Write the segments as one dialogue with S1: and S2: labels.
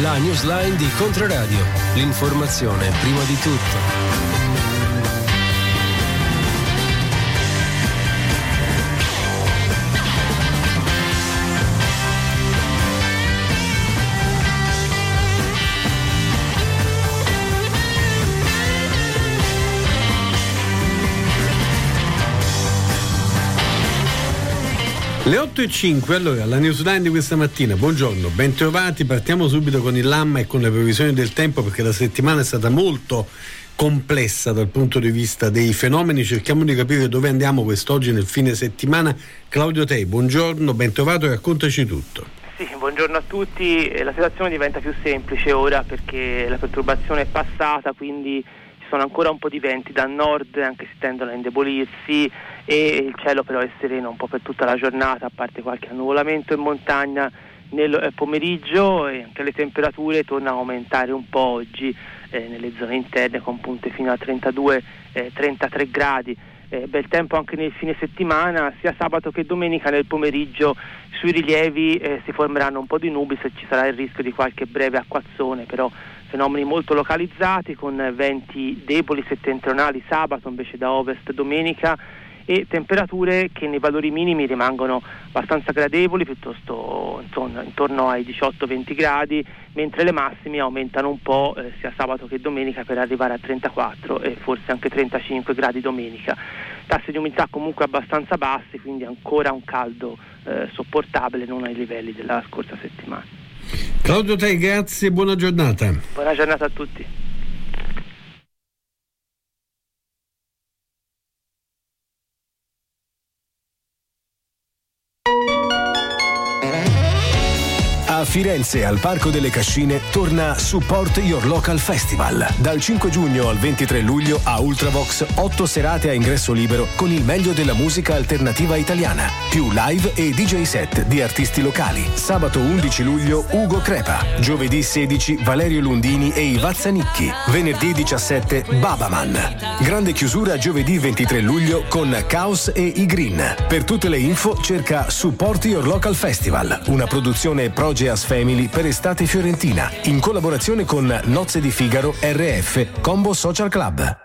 S1: La newsline di Controradio. L'informazione prima di tutto.
S2: Le 8:05, allora, la newsline di questa mattina. Buongiorno, bentrovati. Partiamo subito con il LAM e con le previsioni del tempo, perché la settimana è stata molto complessa dal punto di vista dei fenomeni. Cerchiamo di capire dove andiamo quest'oggi nel fine settimana. Claudio Tei, buongiorno, bentrovato e raccontaci tutto.
S3: Sì, buongiorno a tutti. La situazione diventa più semplice ora perché la perturbazione è passata, quindi ci sono ancora un po' di venti da nord, anche se tendono a indebolirsi, e il cielo però è sereno un po' per tutta la giornata, a parte qualche annuvolamento in montagna nel pomeriggio, e anche le temperature tornano a aumentare un po' oggi nelle zone interne, con punte fino a 32-33 gradi. Bel tempo anche nel fine settimana, sia sabato che domenica nel pomeriggio sui rilievi si formeranno un po' di nubi, se ci sarà il rischio di qualche breve acquazzone, però fenomeni molto localizzati, con venti deboli settentrionali sabato invece da ovest domenica, e temperature che nei valori minimi rimangono abbastanza gradevoli, piuttosto intorno ai 18-20 gradi, mentre le massime aumentano un po' sia sabato che domenica, per arrivare a 34 e forse anche 35 gradi domenica. Tassi di umidità comunque abbastanza bassi, quindi ancora un caldo sopportabile, non ai livelli della scorsa settimana.
S2: Claudio Tei, grazie, buona giornata.
S3: Buona giornata a tutti.
S1: A Firenze, al Parco delle Cascine, torna Support Your Local Festival. Dal 5 giugno al 23 luglio a Ultravox, 8 serate a ingresso libero con il meglio della musica alternativa italiana, più live e DJ set di artisti locali. Sabato 11 luglio Ugo Crepa, giovedì 16 Valerio Lundini e i Vazzanicchi, venerdì 17 Babaman. Grande chiusura giovedì 23 luglio con Caos e i Green. Per tutte le info cerca Support Your Local Festival, una produzione Progeas Family per estate fiorentina, in collaborazione con Nozze di Figaro, RF, Combo Social Club.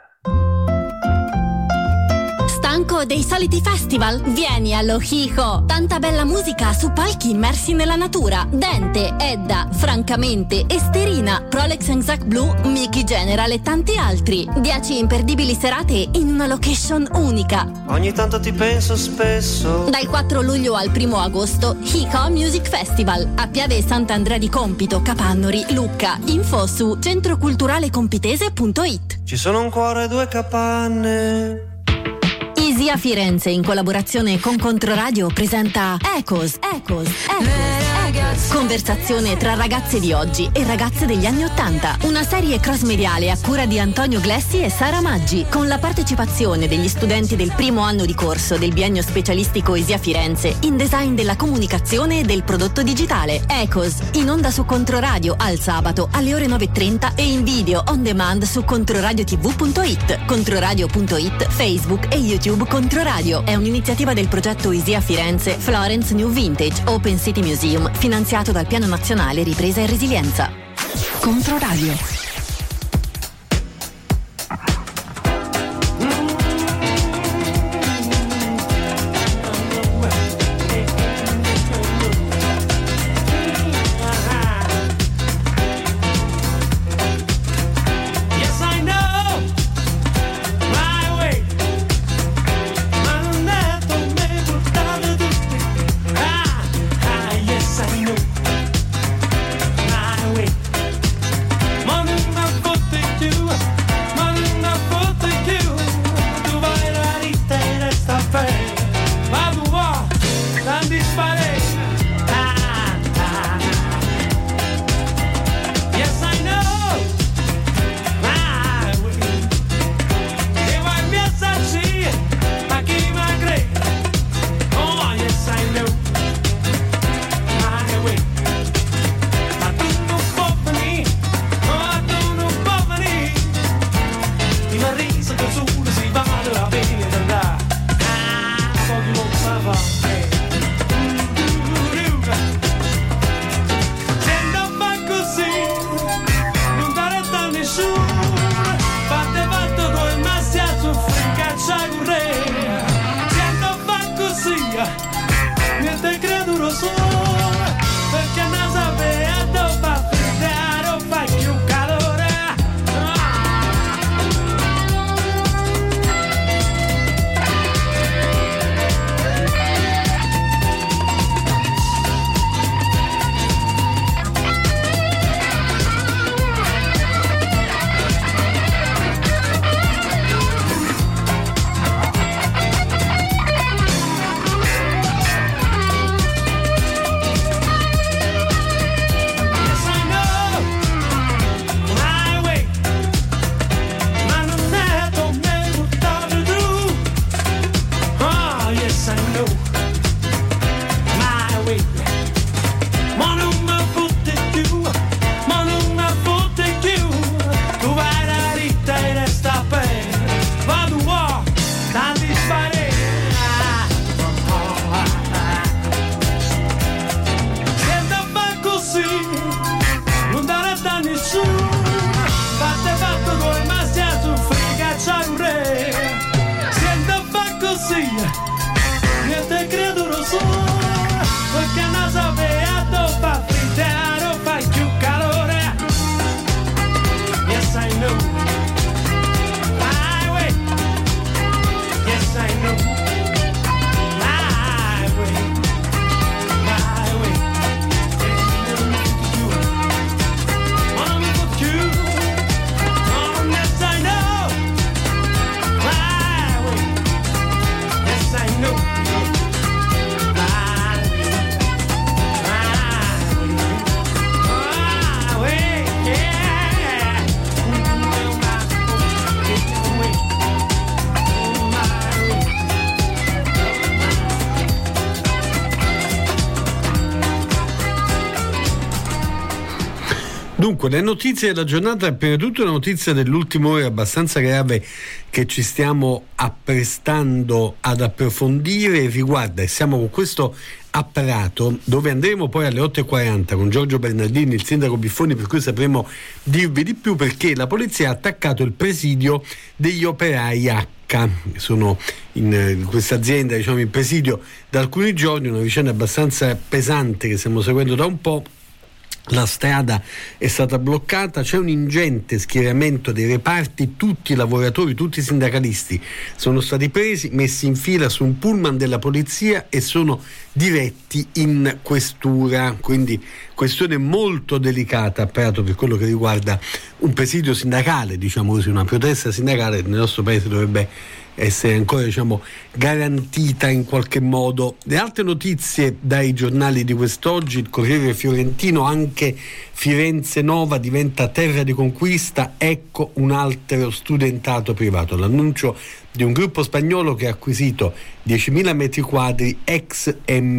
S4: Stanco dei soliti festival? Vieni allo Hiho! Tanta bella musica su palchi immersi nella natura. Dente, Edda, Francamente, Esterina, Prolex Zac Blue, Mickey General e tanti altri. 10 imperdibili serate in una location unica.
S5: Ogni tanto ti penso spesso.
S4: Dal 4 luglio al 1 agosto, Hiho Music Festival a Piave Sant'Andrea di Compito, Capannori, Lucca. Info su centroculturalecompitese.it.
S5: Ci sono un cuore e 2 capanne.
S4: Isia Firenze, in collaborazione con Controradio, presenta Ecos. Conversazione tra ragazze di oggi e ragazze degli anni '80. Una serie cross-mediale a cura di Antonio Glessi e Sara Maggi, con la partecipazione degli studenti del primo anno di corso del biennio specialistico Isia Firenze in design della comunicazione e del prodotto digitale. Ecos, in onda su Controradio al sabato alle ore 9:30 e in video on demand su controradiotv.it, controradio.it, Facebook e YouTube Controradio. È un'iniziativa del progetto Isia Firenze Florence New Vintage Open City Museum, finanziato dal Piano Nazionale Ripresa e Resilienza. Controradio.
S6: Monday sì, io te credo lo so, perché non sapeva dove fa frittare o fa più calore. Yes, I know. Highway. Yes, I know. Highway. Highway. Wanna be with you. Oh, yes, I know. Highway. Yes, I know.
S2: Dunque, le notizie della giornata, prima di tutto una notizia dell'ultima ora abbastanza grave che ci stiamo apprestando ad approfondire, riguarda, e siamo con questo apparato dove andremo poi alle 8:40 con Giorgio Bernardini, il sindaco Biffoni, per cui sapremo dirvi di più, perché la polizia ha attaccato il presidio degli operai H. Sono in questa azienda, diciamo, in presidio da alcuni giorni, una vicenda abbastanza pesante che stiamo seguendo da un po'. La strada è stata bloccata, c'è un ingente schieramento dei reparti, tutti i lavoratori, tutti i sindacalisti sono stati presi, messi in fila su un pullman della polizia e sono diretti in questura, quindi questione molto delicata, apparato per quello che riguarda un presidio sindacale, diciamo così, una protesta sindacale nel nostro paese dovrebbe essere ancora, diciamo, garantita in qualche modo. Le altre notizie dai giornali di quest'oggi: il Corriere Fiorentino, anche Firenze Nova diventa terra di conquista, ecco un altro studentato privato, l'annuncio di un gruppo spagnolo che ha acquisito 10.000 metri quadri ex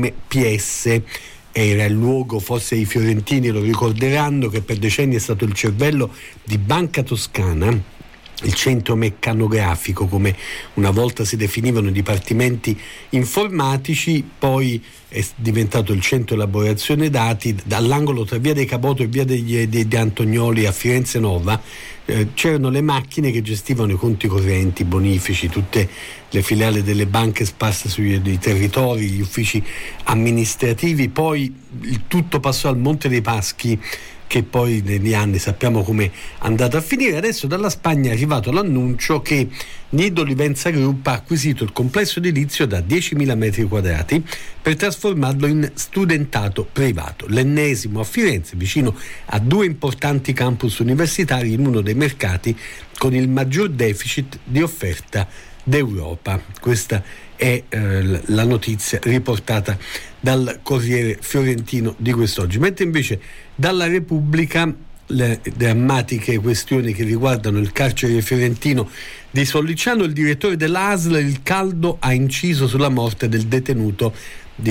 S2: MPS. Era il luogo, forse i fiorentini lo ricorderanno, che per decenni è stato il cervello di Banca Toscana, il centro meccanografico, come una volta si definivano i dipartimenti informatici, poi è diventato il centro elaborazione dati. Dall'angolo tra via dei Caboto e via degli Antonioli a Firenze Nova c'erano le macchine che gestivano i conti correnti, i bonifici, tutte le filiali delle banche sparse sui territori, gli uffici amministrativi. Poi il tutto passò al Monte dei Paschi, che poi negli anni sappiamo come è andata a finire. Adesso dalla Spagna è arrivato l'annuncio che Nido Livenza Group ha acquisito il complesso edilizio da 10.000 metri quadrati per trasformarlo in studentato privato, l'ennesimo a Firenze, vicino a due importanti campus universitari in uno dei mercati con il maggior deficit di offerta d'Europa. Questa è la notizia riportata dal Corriere Fiorentino di quest'oggi. Mentre invece dalla Repubblica le drammatiche questioni che riguardano il carcere fiorentino di Sollicciano, il direttore dell'ASL, il caldo ha inciso sulla morte del detenuto di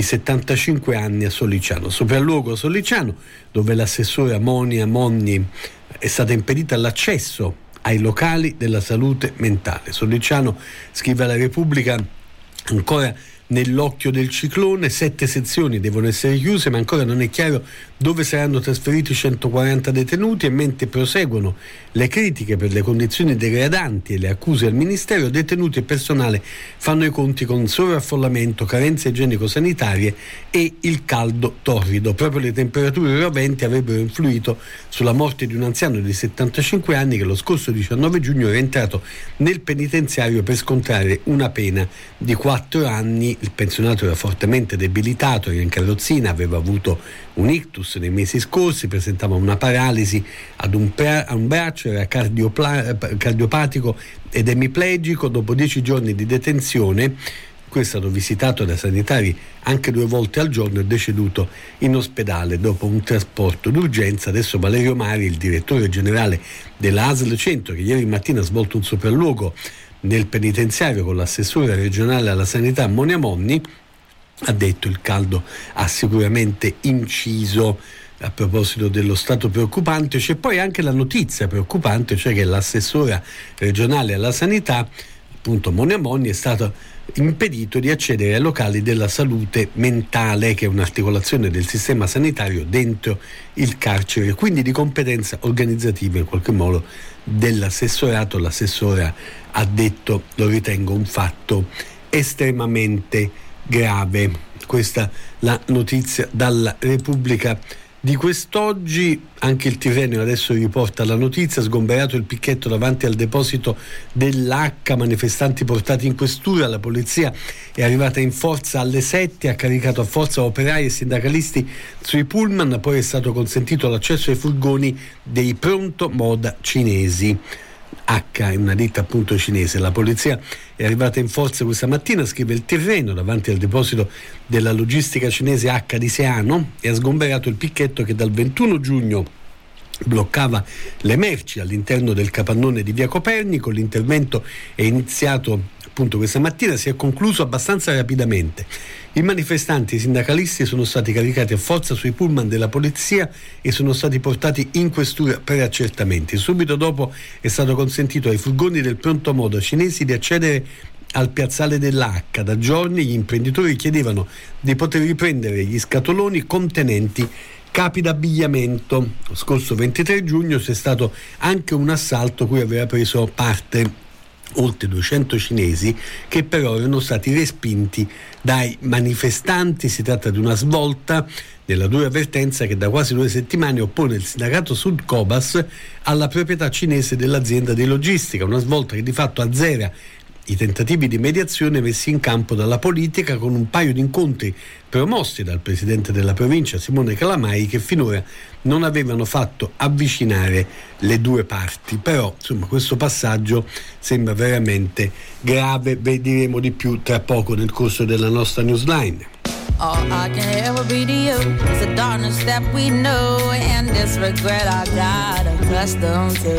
S2: 75 anni a Sollicciano. Sopralluogo a Sollicciano, dove l'assessore Monia Monni è stata impedita l'accesso ai locali della salute mentale. Sollicciano, scrive la Repubblica, ancora nell'occhio del ciclone, 7 sezioni devono essere chiuse, ma ancora non è chiaro dove saranno trasferiti 140 detenuti, e mentre proseguono le critiche per le condizioni degradanti e le accuse al Ministero, detenuti e personale fanno i conti con sovraffollamento, carenze igienico-sanitarie e il caldo torrido. Proprio le temperature roventi avrebbero influito sulla morte di un anziano di 75 anni che lo scorso 19 giugno era entrato nel penitenziario per scontrare una pena di 4 anni. Il pensionato era fortemente debilitato, era in carrozzina, aveva avuto un ictus nei mesi scorsi, presentava una paralisi a un braccio, era cardiopatico ed emiplegico. Dopo 10 giorni di detenzione, è stato visitato da sanitari anche 2 volte al giorno, è deceduto in ospedale dopo un trasporto d'urgenza. Adesso Valerio Mari, il direttore generale della ASL Centro, che ieri mattina ha svolto un sopralluogo nel penitenziario con l'assessore regionale alla sanità Monia Monni, ha detto il caldo ha sicuramente inciso. A proposito dello stato preoccupante, c'è poi anche la notizia preoccupante, cioè che l'assessora regionale alla sanità, appunto Monia Monni, è stato impedito di accedere ai locali della salute mentale, che è un'articolazione del sistema sanitario dentro il carcere, quindi di competenza organizzativa in qualche modo dell'assessorato. L'assessora ha detto: lo ritengo un fatto estremamente grave. Questa la notizia dalla Repubblica di quest'oggi. Anche il Tirreno adesso riporta la notizia: sgomberato il picchetto davanti al deposito dell'H, manifestanti portati in questura, la polizia è arrivata in forza alle 7, ha caricato a forza operai e sindacalisti sui pullman, poi è stato consentito l'accesso ai furgoni dei pronto moda cinesi. H è una ditta appunto cinese. La polizia è arrivata in forza questa mattina, scrive il Tirreno, davanti al deposito della logistica cinese H di Seano, e ha sgomberato il picchetto che dal 21 giugno bloccava le merci all'interno del capannone di via Copernico. L'intervento è iniziato appunto questa mattina, si è concluso abbastanza rapidamente. I manifestanti e i sindacalisti sono stati caricati a forza sui pullman della polizia e sono stati portati in questura per accertamenti. Subito dopo è stato consentito ai furgoni del pronto moda cinesi di accedere al piazzale dell'H. Da giorni gli imprenditori chiedevano di poter riprendere gli scatoloni contenenti capi d'abbigliamento. Lo scorso 23 giugno c'è stato anche un assalto cui aveva preso parte oltre 200 cinesi, che però erano stati respinti dai manifestanti. Si tratta di una svolta della dura avvertenza che da quasi 2 settimane oppone il sindacato Sud Cobas alla proprietà cinese dell'azienda di logistica, una svolta che di fatto azzera i tentativi di mediazione messi in campo dalla politica, con un paio di incontri promossi dal presidente della provincia Simone Calamai, che finora non avevano fatto avvicinare le due parti. Però insomma questo passaggio sembra veramente grave. Vedremo di più tra poco nel corso della nostra newsline.
S7: All I can ever be to you is the darkness that we know and this regret I got accustomed to.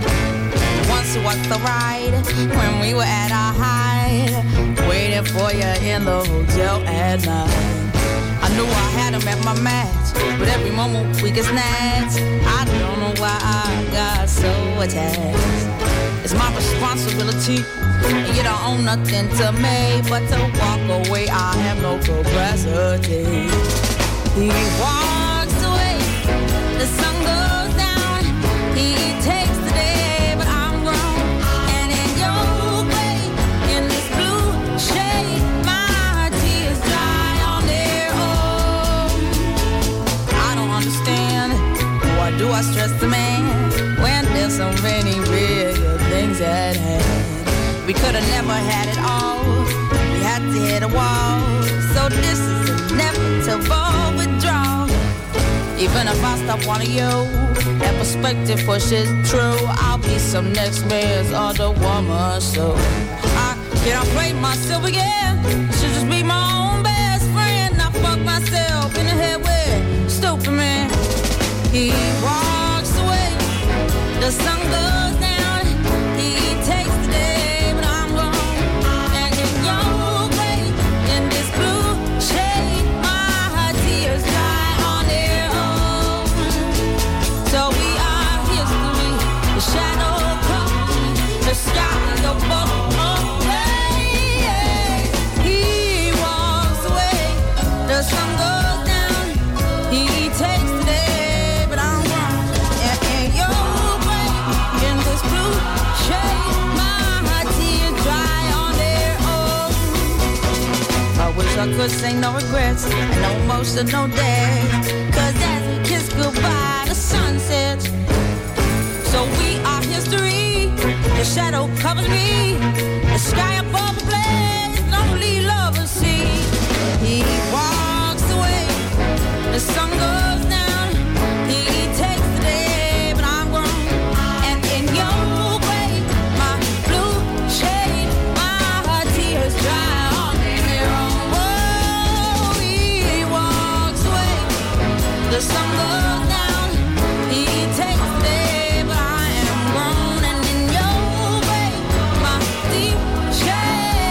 S7: Once was the ride when we were at our height, waiting for you in the hotel at night. I knew I had him at my match, but every moment we get snatched. I don't know why I got so attached. It's my responsibility, and you don't own nothing to me but to walk away. I have no capacity. He walks away, the sun goes down. He takes the day, but I'm grown. And in your way, in this blue shade, my tears dry on their own. I don't understand, why do I stress the man when there's so many bigger things at hand? We could have never had it all, we had to hit a wall. So this is inevitable withdrawal. Even if I stop wanting you, that perspective pushes true. I'll be some next man's other woman, so I can't play myself again. Should just be my own best friend. I fuck myself in the head with stupid man. He walks away, the sun goes down. He takes the day, but I'm gone. And in your way, in this blue shade, my tears dry on their own. So we are history, the shadow comes, the sky above away. He walks away, the sun goes down. He takes the day, but I'm gone. And in your way, in this blue shade, my tears dry on their own. I wish I could say no regrets and no emotional day, 'cause as we kiss goodbye, the sun sets. So we are history, the shadow covers me, the sky above the blaze, lonely lovers see. He walks away, the sun goes down. He takes the day, but I'm grown. And in your way, my blue shade, my tears dry on their own. Oh, he walks away, the sun goes down. He takes the day, but I am grown. And in your way, my deep shade.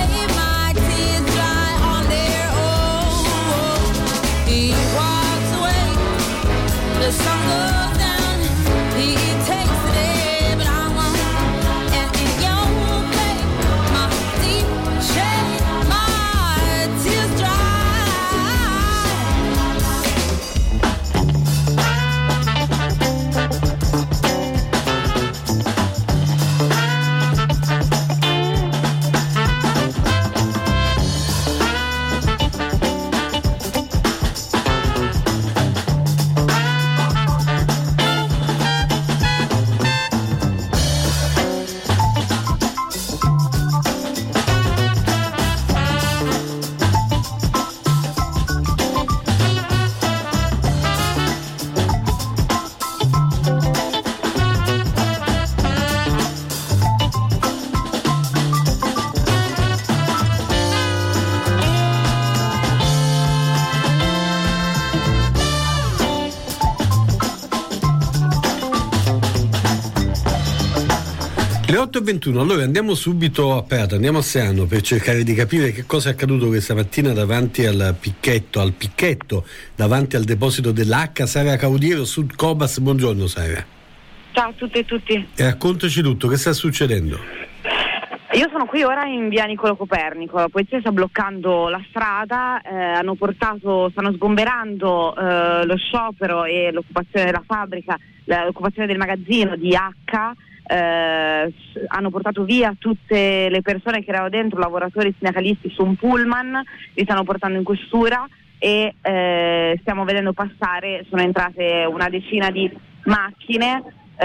S2: Le 8:21, allora andiamo subito a Prato, andiamo a Seano per cercare di capire che cosa è accaduto questa mattina davanti al picchetto, davanti al deposito dell'H. Sara Caudiero, Sud Cobas, buongiorno Sara.
S8: Ciao a tutte e tutti.
S2: E raccontaci tutto, che sta succedendo?
S8: Io sono qui ora in via Niccolò Copernico, la polizia sta bloccando la strada, stanno sgomberando lo sciopero e l'occupazione della fabbrica, l'occupazione del magazzino di H. Hanno portato via tutte le persone che erano dentro, lavoratori sindacalisti, su un pullman, li stanno portando in questura e stiamo vedendo passare, sono entrate una decina di macchine,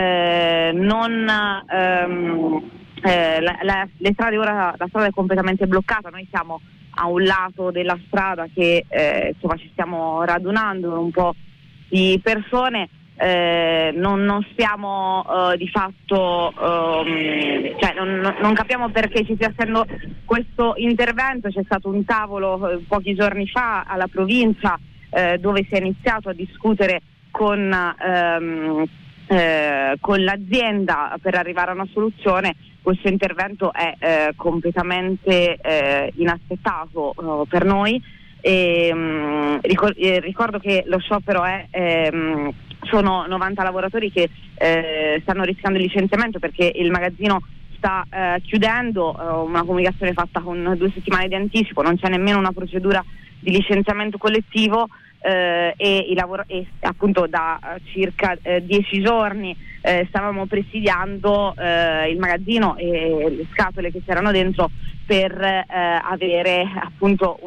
S8: le strade ora, la strada è completamente bloccata, noi siamo a un lato della strada che insomma ci stiamo radunando un po' di persone. Non stiamo di fatto cioè non capiamo perché ci stia essendo questo intervento. C'è stato un tavolo pochi giorni fa alla provincia dove si è iniziato a discutere con l'azienda per arrivare a una soluzione. Questo intervento è completamente inaspettato per noi e ricordo che lo sciopero sono 90 lavoratori che stanno rischiando il licenziamento perché il magazzino sta chiudendo, una comunicazione fatta con 2 settimane di anticipo, non c'è nemmeno una procedura di licenziamento collettivo e appunto da circa 10 giorni stavamo presidiando il magazzino e le scatole che c'erano dentro per avere appunto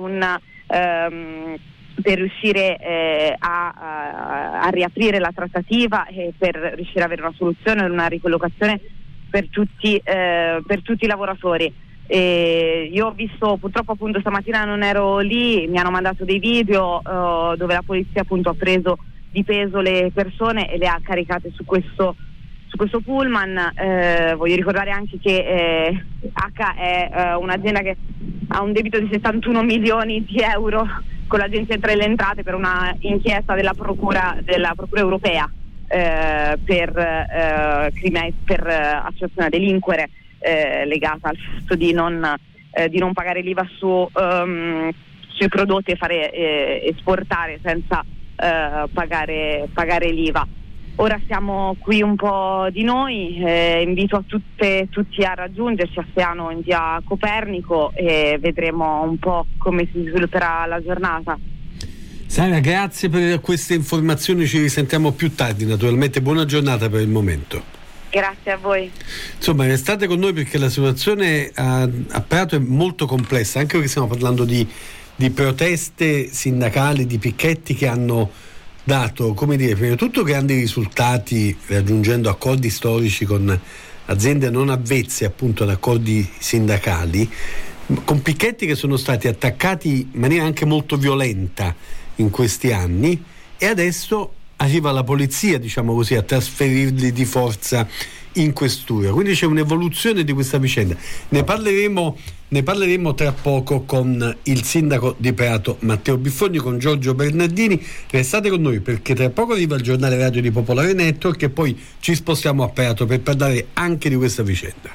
S8: per riuscire a riaprire la trattativa e per riuscire ad avere una soluzione, una ricollocazione per tutti i lavoratori. Io ho visto, purtroppo appunto stamattina non ero lì, mi hanno mandato dei video dove la polizia appunto ha preso di peso le persone e le ha caricate su questo pullman. Voglio ricordare anche che H è un'azienda che ha un debito di 71 milioni di euro con l'Agenzia delle Entrate per una inchiesta della Procura europea per associazione a delinquere legata al fatto di non pagare l'IVA sui prodotti e fare esportare senza pagare l'IVA. Ora siamo qui un po' di noi, invito a tutti a raggiungerci a Seano in via Copernico e vedremo un po' come si svilupperà la giornata.
S2: Sara, grazie per queste informazioni, ci risentiamo più tardi naturalmente, buona giornata per il momento.
S8: Grazie a voi.
S2: Insomma, restate con noi perché la situazione a Prato è molto complessa, anche perché stiamo parlando di proteste sindacali, di picchetti che hanno dato, come dire, prima di tutto grandi risultati raggiungendo accordi storici con aziende non avvezze appunto ad accordi sindacali, con picchetti che sono stati attaccati in maniera anche molto violenta in questi anni e adesso arriva la polizia, diciamo così, a trasferirli di forza in questura. Quindi c'è un'evoluzione di questa vicenda. Ne parleremo tra poco con il sindaco di Prato Matteo Biffoni, con Giorgio Bernardini. Restate con noi perché tra poco arriva il giornale radio di Popolare Network e poi ci spostiamo a Prato per parlare anche di questa vicenda.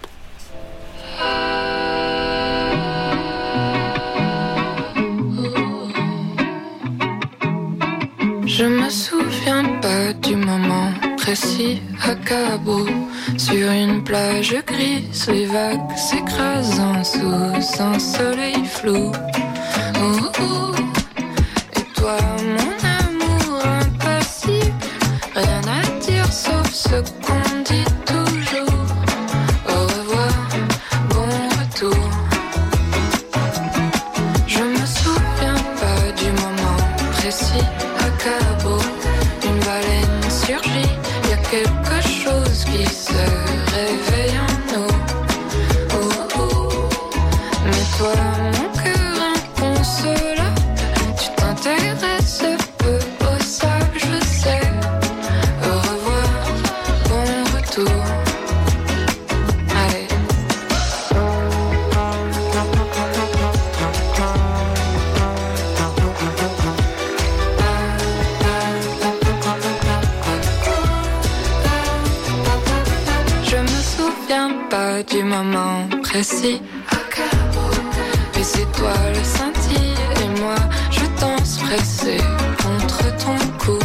S9: Je me souviens pas du moment précis à Cabo, sur une plage grise, les vagues s'écrasant sous un soleil flou. Oh, oh. Et toi, mon amour impassible, rien à dire sauf ce qu'on dit toujours. Au revoir, bon retour. Je me souviens pas du moment précis. Cabo, une baleine surgit, y a quelque chose qui se réveille en nous. Oh, oh. Mais toi, mon cœur inconssolable, précis. Mais c'est toi le scintille et moi je danse pressé contre ton cou.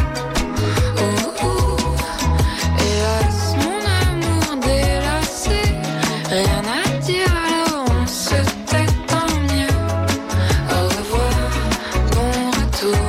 S9: Hélas, mon amour délacé, rien à dire alors on se tait tant mieux. Au revoir, bon retour.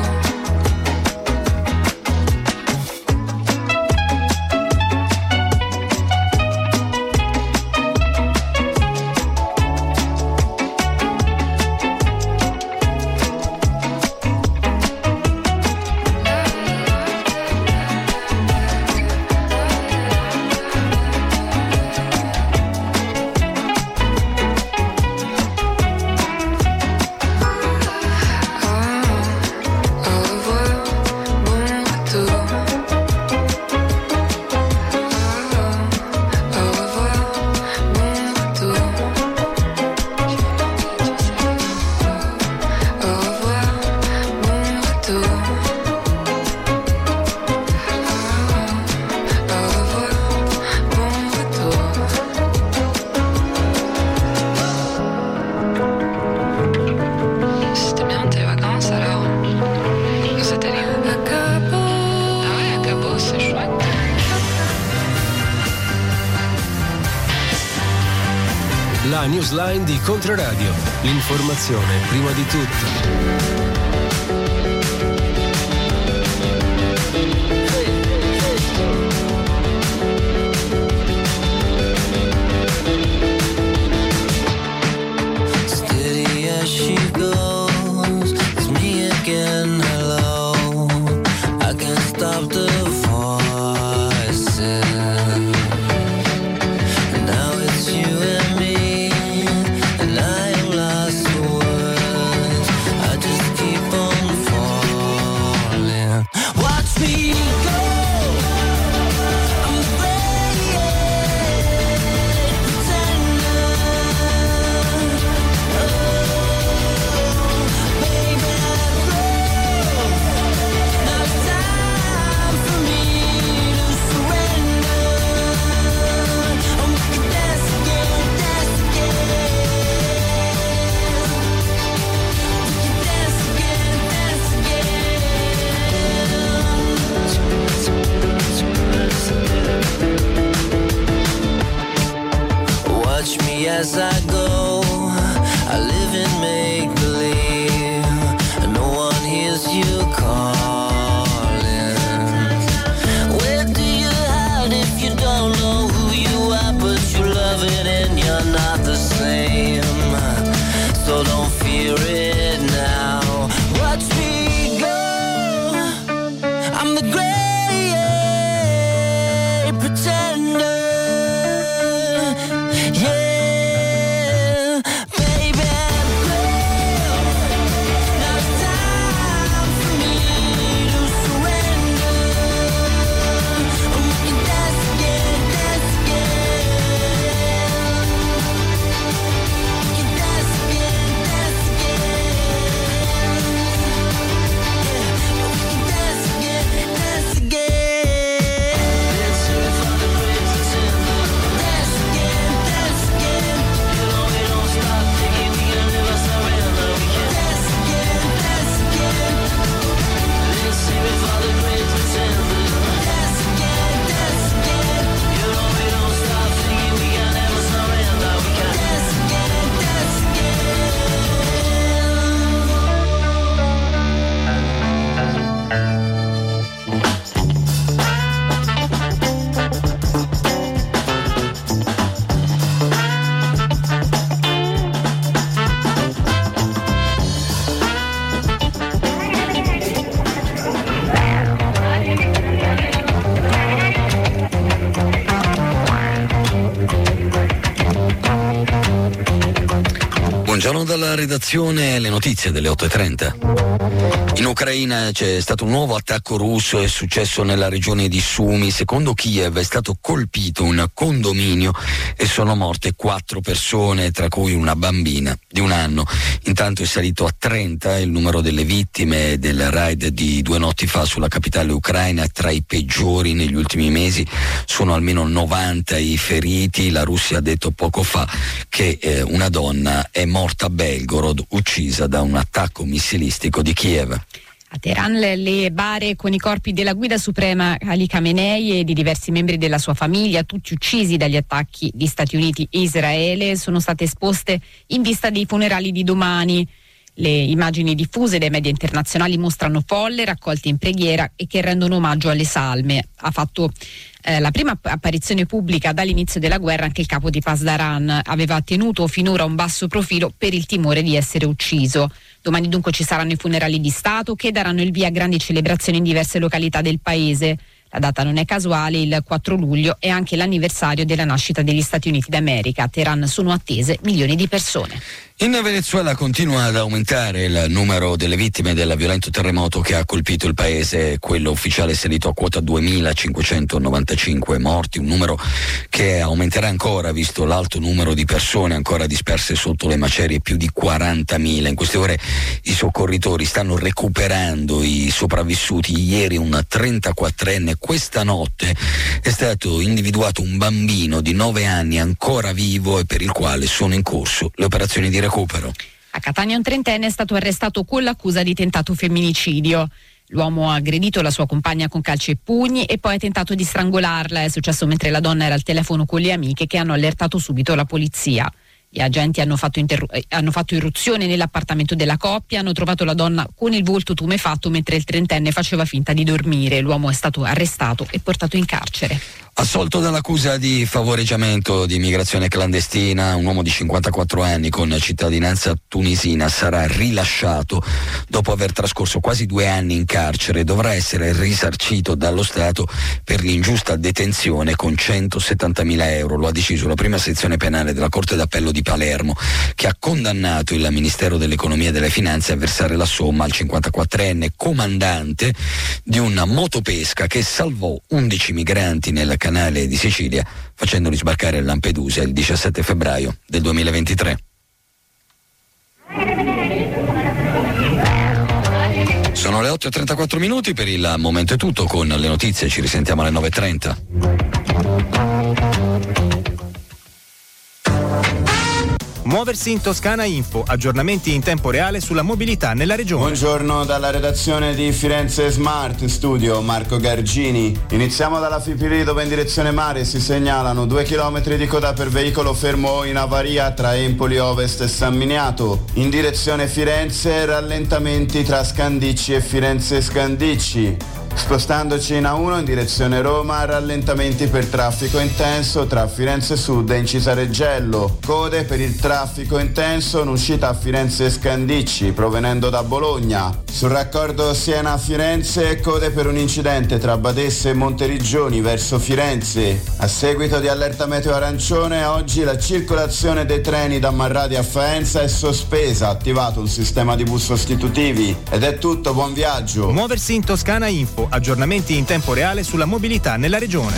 S10: La newsline di Controradio, l'informazione prima di tutto.
S11: As I go, I live in make-believe, and no one hears you calling. Where do you hide if you don't know who you are, but you love it and you're not the same? So don't fear it now. Watch me go, I'm the great pretender. Yeah.
S12: Yeah. alla redazione le notizie delle 8:30. In Ucraina c'è stato un nuovo attacco russo, è successo nella regione di Sumy. Secondo Kiev è stato colpito un condominio e sono morte 4 persone, tra cui una bambina di 1 anno. Intanto è salito a 30 il numero delle vittime del raid di 2 notti fa sulla capitale ucraina, tra i peggiori negli ultimi mesi. Sono almeno 90 i feriti. La Russia ha detto poco fa che una donna è morta a Belgorod, uccisa da un attacco missilistico di Kiev.
S13: A Teheran le bare con i corpi della guida suprema Ali Khamenei e di diversi membri della sua famiglia, tutti uccisi dagli attacchi di Stati Uniti e Israele, sono state esposte in vista dei funerali di domani. Le immagini diffuse dai media internazionali mostrano folle raccolte in preghiera e che rendono omaggio alle salme. Ha fatto la prima apparizione pubblica dall'inizio della guerra anche il capo di Pasdaran. Aveva tenuto finora un basso profilo per il timore di essere ucciso. Domani dunque ci saranno i funerali di Stato che daranno il via a grandi celebrazioni in diverse località del paese. La data non è casuale, il 4 luglio è anche l'anniversario della nascita degli Stati Uniti d'America. A Teheran sono attese milioni di persone.
S12: In Venezuela continua ad aumentare il numero delle vittime del violento terremoto che ha colpito il paese. Quello ufficiale è salito a quota 2.595 morti, un numero che aumenterà ancora visto l'alto numero di persone ancora disperse sotto le macerie, più di 40.000. In queste ore i soccorritori stanno recuperando i sopravvissuti. Ieri un 34enne, questa notte è stato individuato un bambino di 9 anni ancora vivo e per il quale sono in corso le operazioni di recupero.
S13: A Catania un 30enne è stato arrestato con l'accusa di tentato femminicidio. L'uomo ha aggredito la sua compagna con calci e pugni e poi ha tentato di strangolarla. È successo mentre la donna era al telefono con le amiche che hanno allertato subito la polizia. Gli agenti hanno fatto irruzione nell'appartamento della coppia, hanno trovato la donna con il volto tumefatto mentre il 30enne faceva finta di dormire. L'uomo è stato arrestato e portato in carcere.
S12: Assolto dall'accusa di favoreggiamento di immigrazione clandestina, un uomo di 54 anni con cittadinanza tunisina sarà rilasciato dopo aver trascorso quasi 2 anni in carcere. Dovrà essere risarcito dallo Stato per l'ingiusta detenzione con 170.000 euro. Lo ha deciso la prima sezione penale della Corte d'Appello di Palermo, che ha condannato il Ministero dell'Economia e delle Finanze a versare la somma al 54enne comandante di una motopesca che salvò 11 migranti nel canale di Sicilia, facendoli sbarcare a Lampedusa il 17 febbraio del 2023. Sono le 8:34 minuti, per il momento è tutto con le notizie, ci risentiamo alle 9:30.
S14: Muoversi in Toscana Info, aggiornamenti in tempo reale sulla mobilità nella regione.
S15: Buongiorno dalla redazione di Firenze Smart Studio, Marco Gargini. Iniziamo dalla Fipili dove in direzione mare si segnalano 2 chilometri di coda per veicolo fermo in avaria tra Empoli Ovest e San Miniato. In direzione Firenze rallentamenti tra Scandicci e Firenze Scandicci. Spostandoci in A1 in direzione Roma, rallentamenti per traffico intenso tra Firenze Sud e Incisa Reggello. Code per il traffico intenso in uscita a Firenze Scandicci provenendo da Bologna. Sul raccordo Siena-Firenze, code per un incidente tra Badesse e Monteriggioni verso Firenze. A seguito di allerta meteo arancione, oggi la circolazione dei treni da Marradi a Faenza è sospesa, attivato un sistema di bus sostitutivi. Ed è tutto, buon viaggio.
S14: Muoversi in Toscana Info, aggiornamenti in tempo reale sulla mobilità nella regione.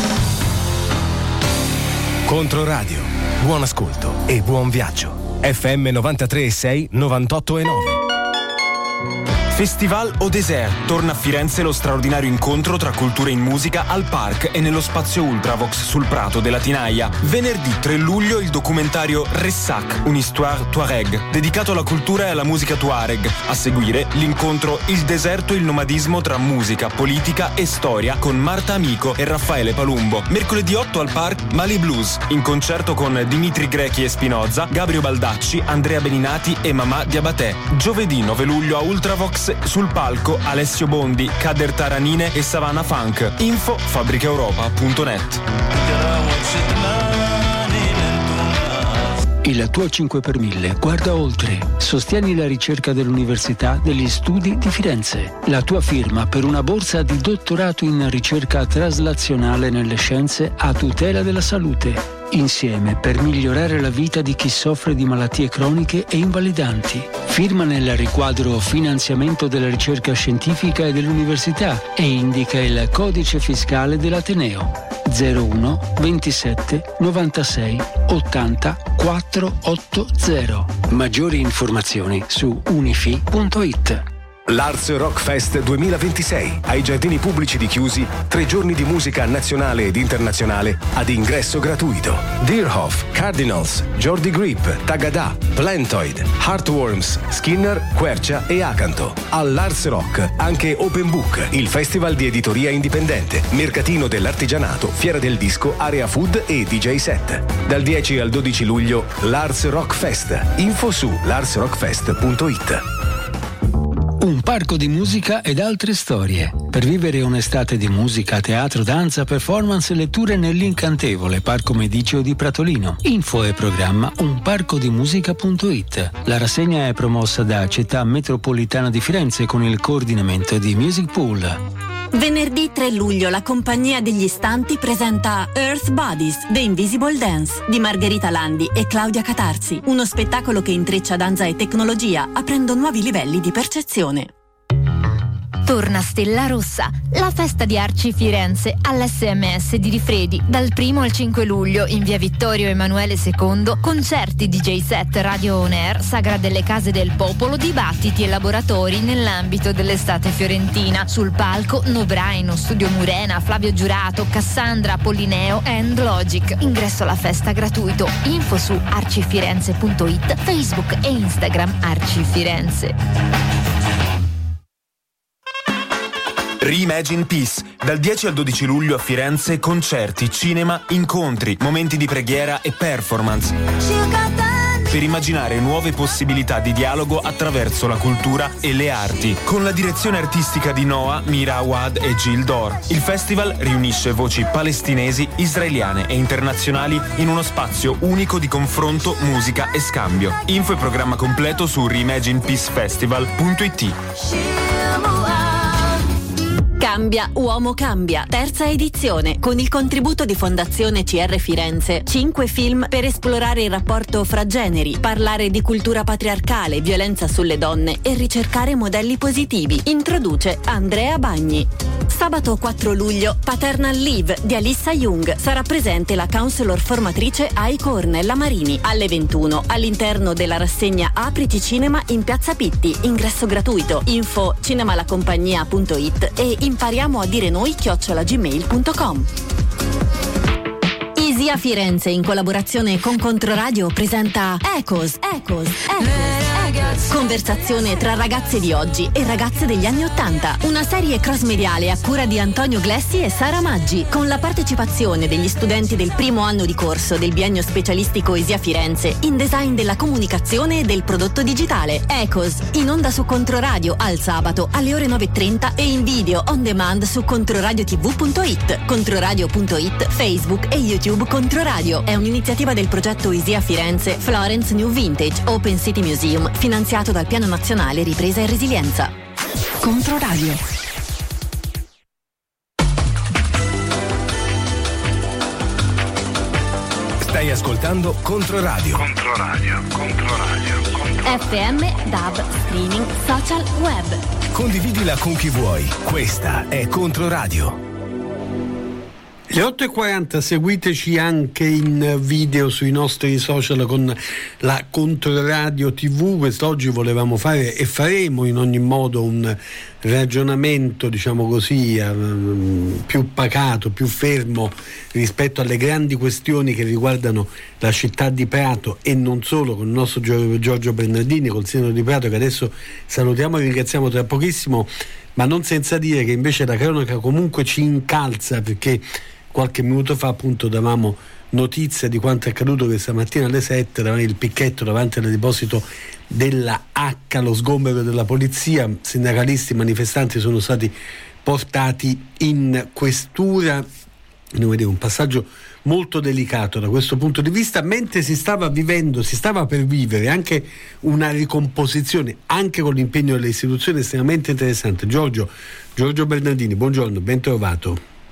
S1: Controradio, buon ascolto e buon viaggio. FM 93.6, 98.9.
S16: Festival Au Désert. Torna a Firenze lo straordinario incontro tra culture in musica al Parc e nello spazio Ultravox sul Prato della Tinaia. Venerdì 3 luglio il documentario Ressac, un'histoire Touareg, dedicato alla cultura e alla musica Tuareg. A seguire l'incontro Il deserto e il nomadismo tra musica, politica e storia con Marta Amico e Raffaele Palumbo. Mercoledì 8 al Parc Mali Blues, in concerto con Dimitri Grechi e Spinoza, Gabriel Baldacci, Andrea Beninati e Mamà Diabaté. Giovedì 9 luglio a Ultravox sul palco Alessio Bondi, Kader Taranine e Savannah Funk. Info fabricaeuropa.net.
S17: Il tuo 5 per 1000 guarda oltre. Sostieni la ricerca dell'Università degli Studi di Firenze. La tua firma per una borsa di dottorato in ricerca traslazionale nelle scienze a tutela della salute. insieme per migliorare la vita di chi soffre di malattie croniche e invalidanti. Firma nel riquadro finanziamento della ricerca scientifica e dell'università e indica il codice fiscale dell'Ateneo 01 27 96 80 480. Maggiori informazioni su unifi.it.
S1: L'Arts Rock Fest 2026 ai giardini pubblici di Chiusi, 3 giorni di musica nazionale ed internazionale ad ingresso gratuito. Deerhoff, Cardinals, Jordi Grip, Tagada, Plantoid, Heartworms, Skinner, Quercia e Acanto. All'Arts Rock anche Open Book, il festival di editoria indipendente, mercatino dell'artigianato, fiera del disco, area food e DJ set. Dal 10 al 12 luglio l'Arts Rock Fest. Info su l'artsrockfest.it.
S17: Un parco di musica ed altre storie. Per vivere un'estate di musica, teatro, danza, performance e letture nell'incantevole Parco Mediceo di Pratolino. Info e programma unparcodimusica.it. La rassegna è promossa da Città Metropolitana di Firenze con il coordinamento di Music Pool.
S4: Venerdì 3 luglio la Compagnia degli Istanti presenta Earth Bodies, The Invisible Dance di Margherita Landi e Claudia Catarzi, uno spettacolo che intreccia danza e tecnologia aprendo nuovi livelli di percezione.
S18: Torna Stella Rossa, la festa di Arci Firenze all'SMS di Rifredi dal 1 al 5 luglio in via Vittorio Emanuele II, concerti, DJ set, radio on air, sagra delle case del popolo, dibattiti e laboratori nell'ambito dell'estate fiorentina. Sul palco Nobraino, Studio Murena, Flavio Giurato, Cassandra, Pollineo and Logic. Ingresso alla festa gratuito. Info su arcifirenze.it, Facebook e Instagram Arci Firenze.
S16: Reimagine Peace, dal 10 al 12 luglio a Firenze, concerti, cinema, incontri, momenti di preghiera e performance. Per immaginare nuove possibilità di dialogo attraverso la cultura e le arti, con la direzione artistica di Noah, Mira Awad e Gil Dor. Il festival riunisce voci palestinesi, israeliane e internazionali in uno spazio unico di confronto, musica e scambio. Info e programma completo su reimaginepeacefestival.it.
S4: Cambia, uomo cambia, terza edizione, con il contributo di Fondazione CR Firenze. 5 film per esplorare il rapporto fra generi, parlare di cultura patriarcale, violenza sulle donne e ricercare modelli positivi. Introduce Andrea Bagni. Sabato 4 luglio, Paternal Leave di Alissa Jung. Sarà presente la counselor formatrice Aiko Ornella Marini alle 21 all'interno della rassegna Apriti Cinema in Piazza Pitti. Ingresso gratuito. Info cinemalacompagnia.it e impariamo a dire noi @gmail.com. Isia Firenze in collaborazione con Controradio presenta Ecos. Conversazione tra ragazze di oggi e ragazze degli anni '80. Una serie cross-mediale a cura di Antonio Glessi e Sara Maggi, con la partecipazione degli studenti del primo anno di corso del biennio specialistico Isia Firenze in design della comunicazione e del prodotto digitale. Ecos, in onda su Controradio al sabato alle ore 9:30 e in video on demand su controradiotv.it, controradio.it, Facebook e YouTube Controradio. È un'iniziativa del progetto Isia Firenze Florence New Vintage Open City Museum, finanziato dal Piano Nazionale Ripresa e Resilienza. Controradio.
S1: Stai ascoltando Controradio.
S4: FM, DAB, streaming, social, web.
S1: Condividila con chi vuoi. Questa è Controradio.
S2: Le 8:40, seguiteci anche in video sui nostri social con la Controradio TV. Quest'oggi volevamo fare e faremo in ogni modo un ragionamento, diciamo così, più pacato, più fermo rispetto alle grandi questioni che riguardano la città di Prato e non solo, con il nostro Giorgio Bernardini, col sindaco di Prato, che adesso salutiamo e ringraziamo tra pochissimo, ma non senza dire che invece la cronaca comunque ci incalza, perché qualche minuto fa appunto davamo notizia di quanto è accaduto questa mattina alle 7 davanti il picchetto davanti al deposito della H, lo sgombero della polizia. Sindacalisti, manifestanti sono stati portati in questura. Devo dire, un passaggio molto delicato da questo punto di vista, mentre si stava per vivere anche una ricomposizione, anche con l'impegno delle istituzioni, estremamente interessante. Giorgio Bernardini, buongiorno, ben trovato.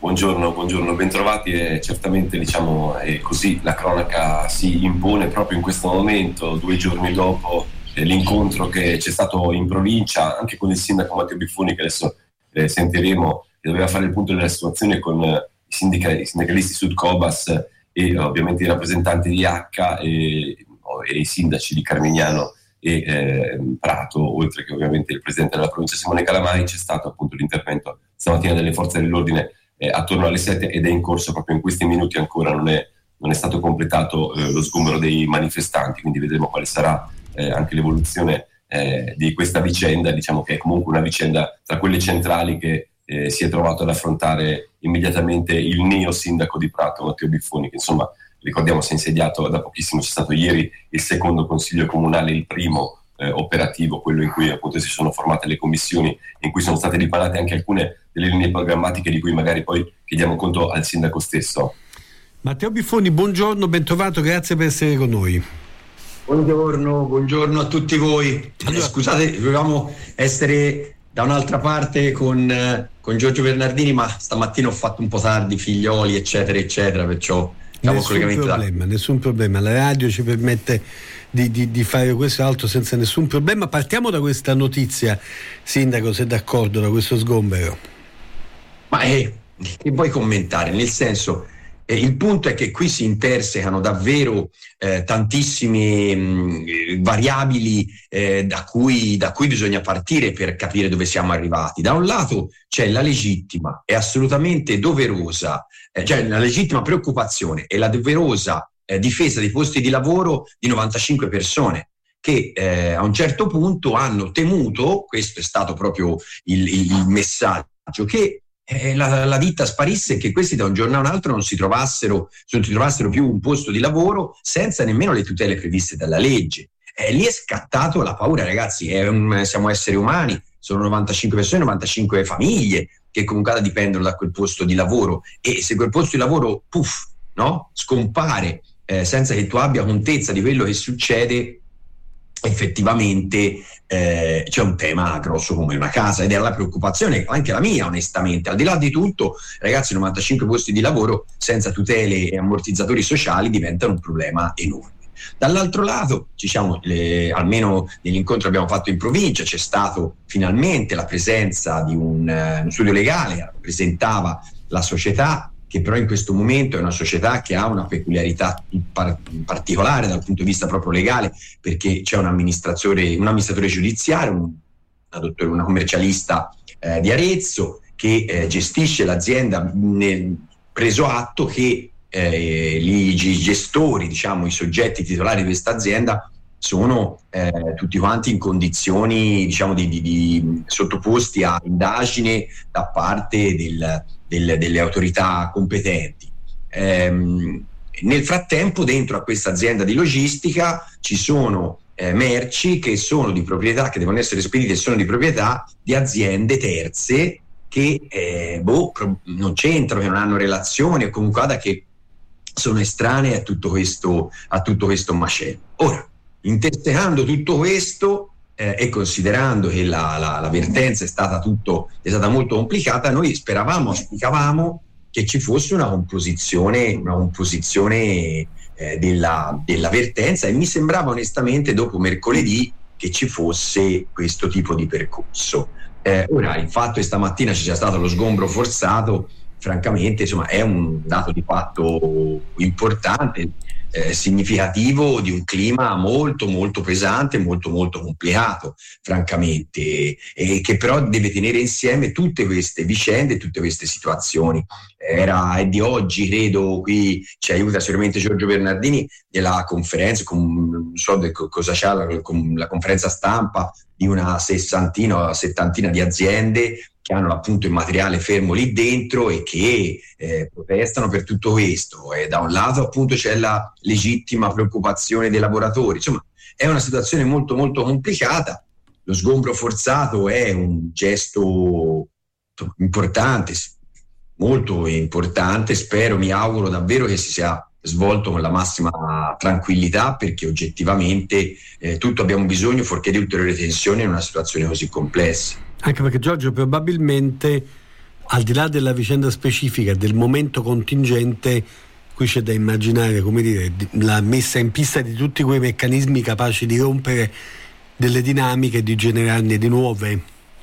S19: Buongiorno, bentrovati. Certamente è così, la cronaca si impone proprio in questo momento, 2 giorni dopo l'incontro che c'è stato in provincia anche con il sindaco Matteo Biffoni, che adesso sentiremo, che doveva fare il punto della situazione con i sindacalisti Sud Cobas e ovviamente i rappresentanti di H e i sindaci di Carmignano e Prato, oltre che ovviamente il presidente della provincia Simone Calamai. C'è stato appunto l'intervento stamattina delle forze dell'ordine attorno alle 7 ed è in corso proprio in questi minuti, ancora non è stato completato lo sgombero dei manifestanti, quindi vedremo quale sarà anche l'evoluzione di questa vicenda. Diciamo che è comunque una vicenda tra quelle centrali che si è trovato ad affrontare immediatamente il neo sindaco di Prato Matteo Biffoni, che insomma ricordiamo si è insediato da pochissimo. C'è stato ieri il secondo consiglio comunale, il primo operativo, quello in cui appunto si sono formate le commissioni, in cui sono state riparate anche alcune delle linee programmatiche di cui magari poi chiediamo conto al sindaco stesso.
S2: Matteo Biffoni, buongiorno, ben trovato, grazie per essere con noi.
S20: Buongiorno a tutti voi. Allora, scusate, dovevamo essere da un'altra parte con Giorgio Bernardini, ma stamattina ho fatto un po' tardi, figlioli eccetera, perciò
S2: nessun problema, la radio ci permette di fare questo e altro senza nessun problema. Partiamo da questa notizia, sindaco, se d'accordo, da questo sgombero.
S20: Ma che vuoi commentare? Nel senso, il punto è che qui si intersecano davvero tantissime variabili da cui bisogna partire per capire dove siamo arrivati. Da un lato c'è la legittima e assolutamente doverosa, cioè la legittima preoccupazione e la doverosa difesa dei posti di lavoro di 95 persone che a un certo punto hanno temuto, questo è stato proprio il messaggio, che la ditta sparisse e che questi da un giorno a un altro non si trovassero più un posto di lavoro senza nemmeno le tutele previste dalla legge. Lì è scattato la paura, ragazzi, siamo esseri umani, sono 95 persone, 95 famiglie che comunque dipendono da quel posto di lavoro, e se quel posto di lavoro scompare senza che tu abbia contezza di quello che succede, effettivamente c'è un tema grosso come una casa, ed era la preoccupazione anche la mia, onestamente. Al di là di tutto, ragazzi, 95 posti di lavoro senza tutele e ammortizzatori sociali diventano un problema enorme. Dall'altro lato, almeno nell'incontro che abbiamo fatto in provincia, c'è stato finalmente la presenza di un studio legale che rappresentava la società, che però in questo momento è una società che ha una peculiarità particolare dal punto di vista proprio legale, perché c'è un amministratore giudiziario, una commercialista di Arezzo, che gestisce l'azienda, preso atto che i gestori, i soggetti titolari di questa azienda sono tutti quanti in condizioni di sottoposti a indagine da parte delle autorità competenti. Nel frattempo, dentro a questa azienda di logistica ci sono merci che sono di proprietà, che devono essere spedite, sono di proprietà di aziende terze che non c'entrano, che non hanno relazione, o comunque che sono estranee a tutto questo macello. Ora, intersecando tutto questo e considerando che la vertenza è stata molto complicata, noi auspicavamo che ci fosse una composizione della vertenza, e mi sembrava onestamente dopo mercoledì che ci fosse questo tipo di percorso. Ora, il fatto che stamattina ci sia stato lo sgombero forzato, francamente, è un dato di fatto importante, significativo di un clima molto molto pesante, molto molto complicato, francamente, e che però deve tenere insieme tutte queste vicende, tutte queste situazioni. È di oggi, credo, qui ci aiuta sicuramente Giorgio Bernardini, della conferenza, non so cosa c'è, la conferenza stampa di una 60-70 di aziende che hanno appunto il materiale fermo lì dentro e che protestano per tutto questo. E da un lato appunto c'è la legittima preoccupazione dei lavoratori. Insomma, è una situazione molto molto complicata. Lo sgombero forzato è un gesto importante, molto importante. Mi auguro davvero che si sia svolto con la massima tranquillità, perché oggettivamente tutto abbiamo bisogno, fuorché di ulteriori tensioni in una situazione così complessa.
S2: Anche perché, Giorgio, probabilmente al di là della vicenda specifica, del momento contingente, qui c'è da immaginare, come dire, la messa in pista di tutti quei meccanismi capaci di rompere delle dinamiche e di generarne di nuove.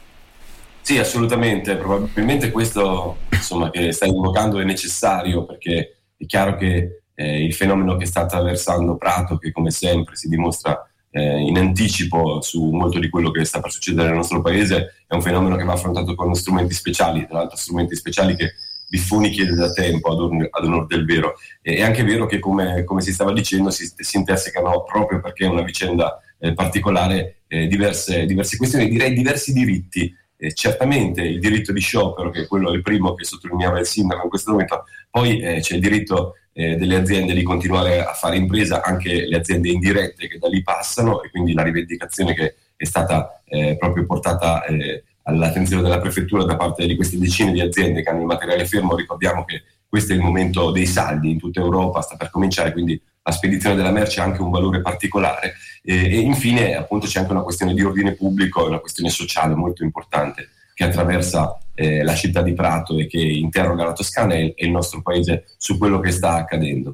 S19: Sì, assolutamente, probabilmente questo, insomma, che stai invocando è necessario, perché è chiaro che il fenomeno che sta attraversando Prato, che come sempre si dimostra in anticipo su molto di quello che sta per succedere nel nostro paese, è un fenomeno che va affrontato con strumenti speciali, tra l'altro strumenti speciali che Biffoni chiede da tempo, ad onor del vero. È anche vero che, come si stava dicendo, si intersecano, proprio perché è una vicenda particolare, diverse questioni, direi diversi diritti. Certamente il diritto di sciopero, che è quello il primo che sottolineava il sindaco in questo momento, poi c'è il diritto delle aziende di continuare a fare impresa, anche le aziende indirette che da lì passano, e quindi la rivendicazione che è stata proprio portata all'attenzione della prefettura da parte di queste decine di aziende che hanno il materiale fermo. Ricordiamo che questo è il momento dei saldi in tutta Europa, sta per cominciare, quindi la spedizione della merce ha anche un valore particolare, e infine appunto c'è anche una questione di ordine pubblico e una questione sociale molto importante che attraversa la città di Prato e che interroga la Toscana e il nostro paese su quello che sta accadendo.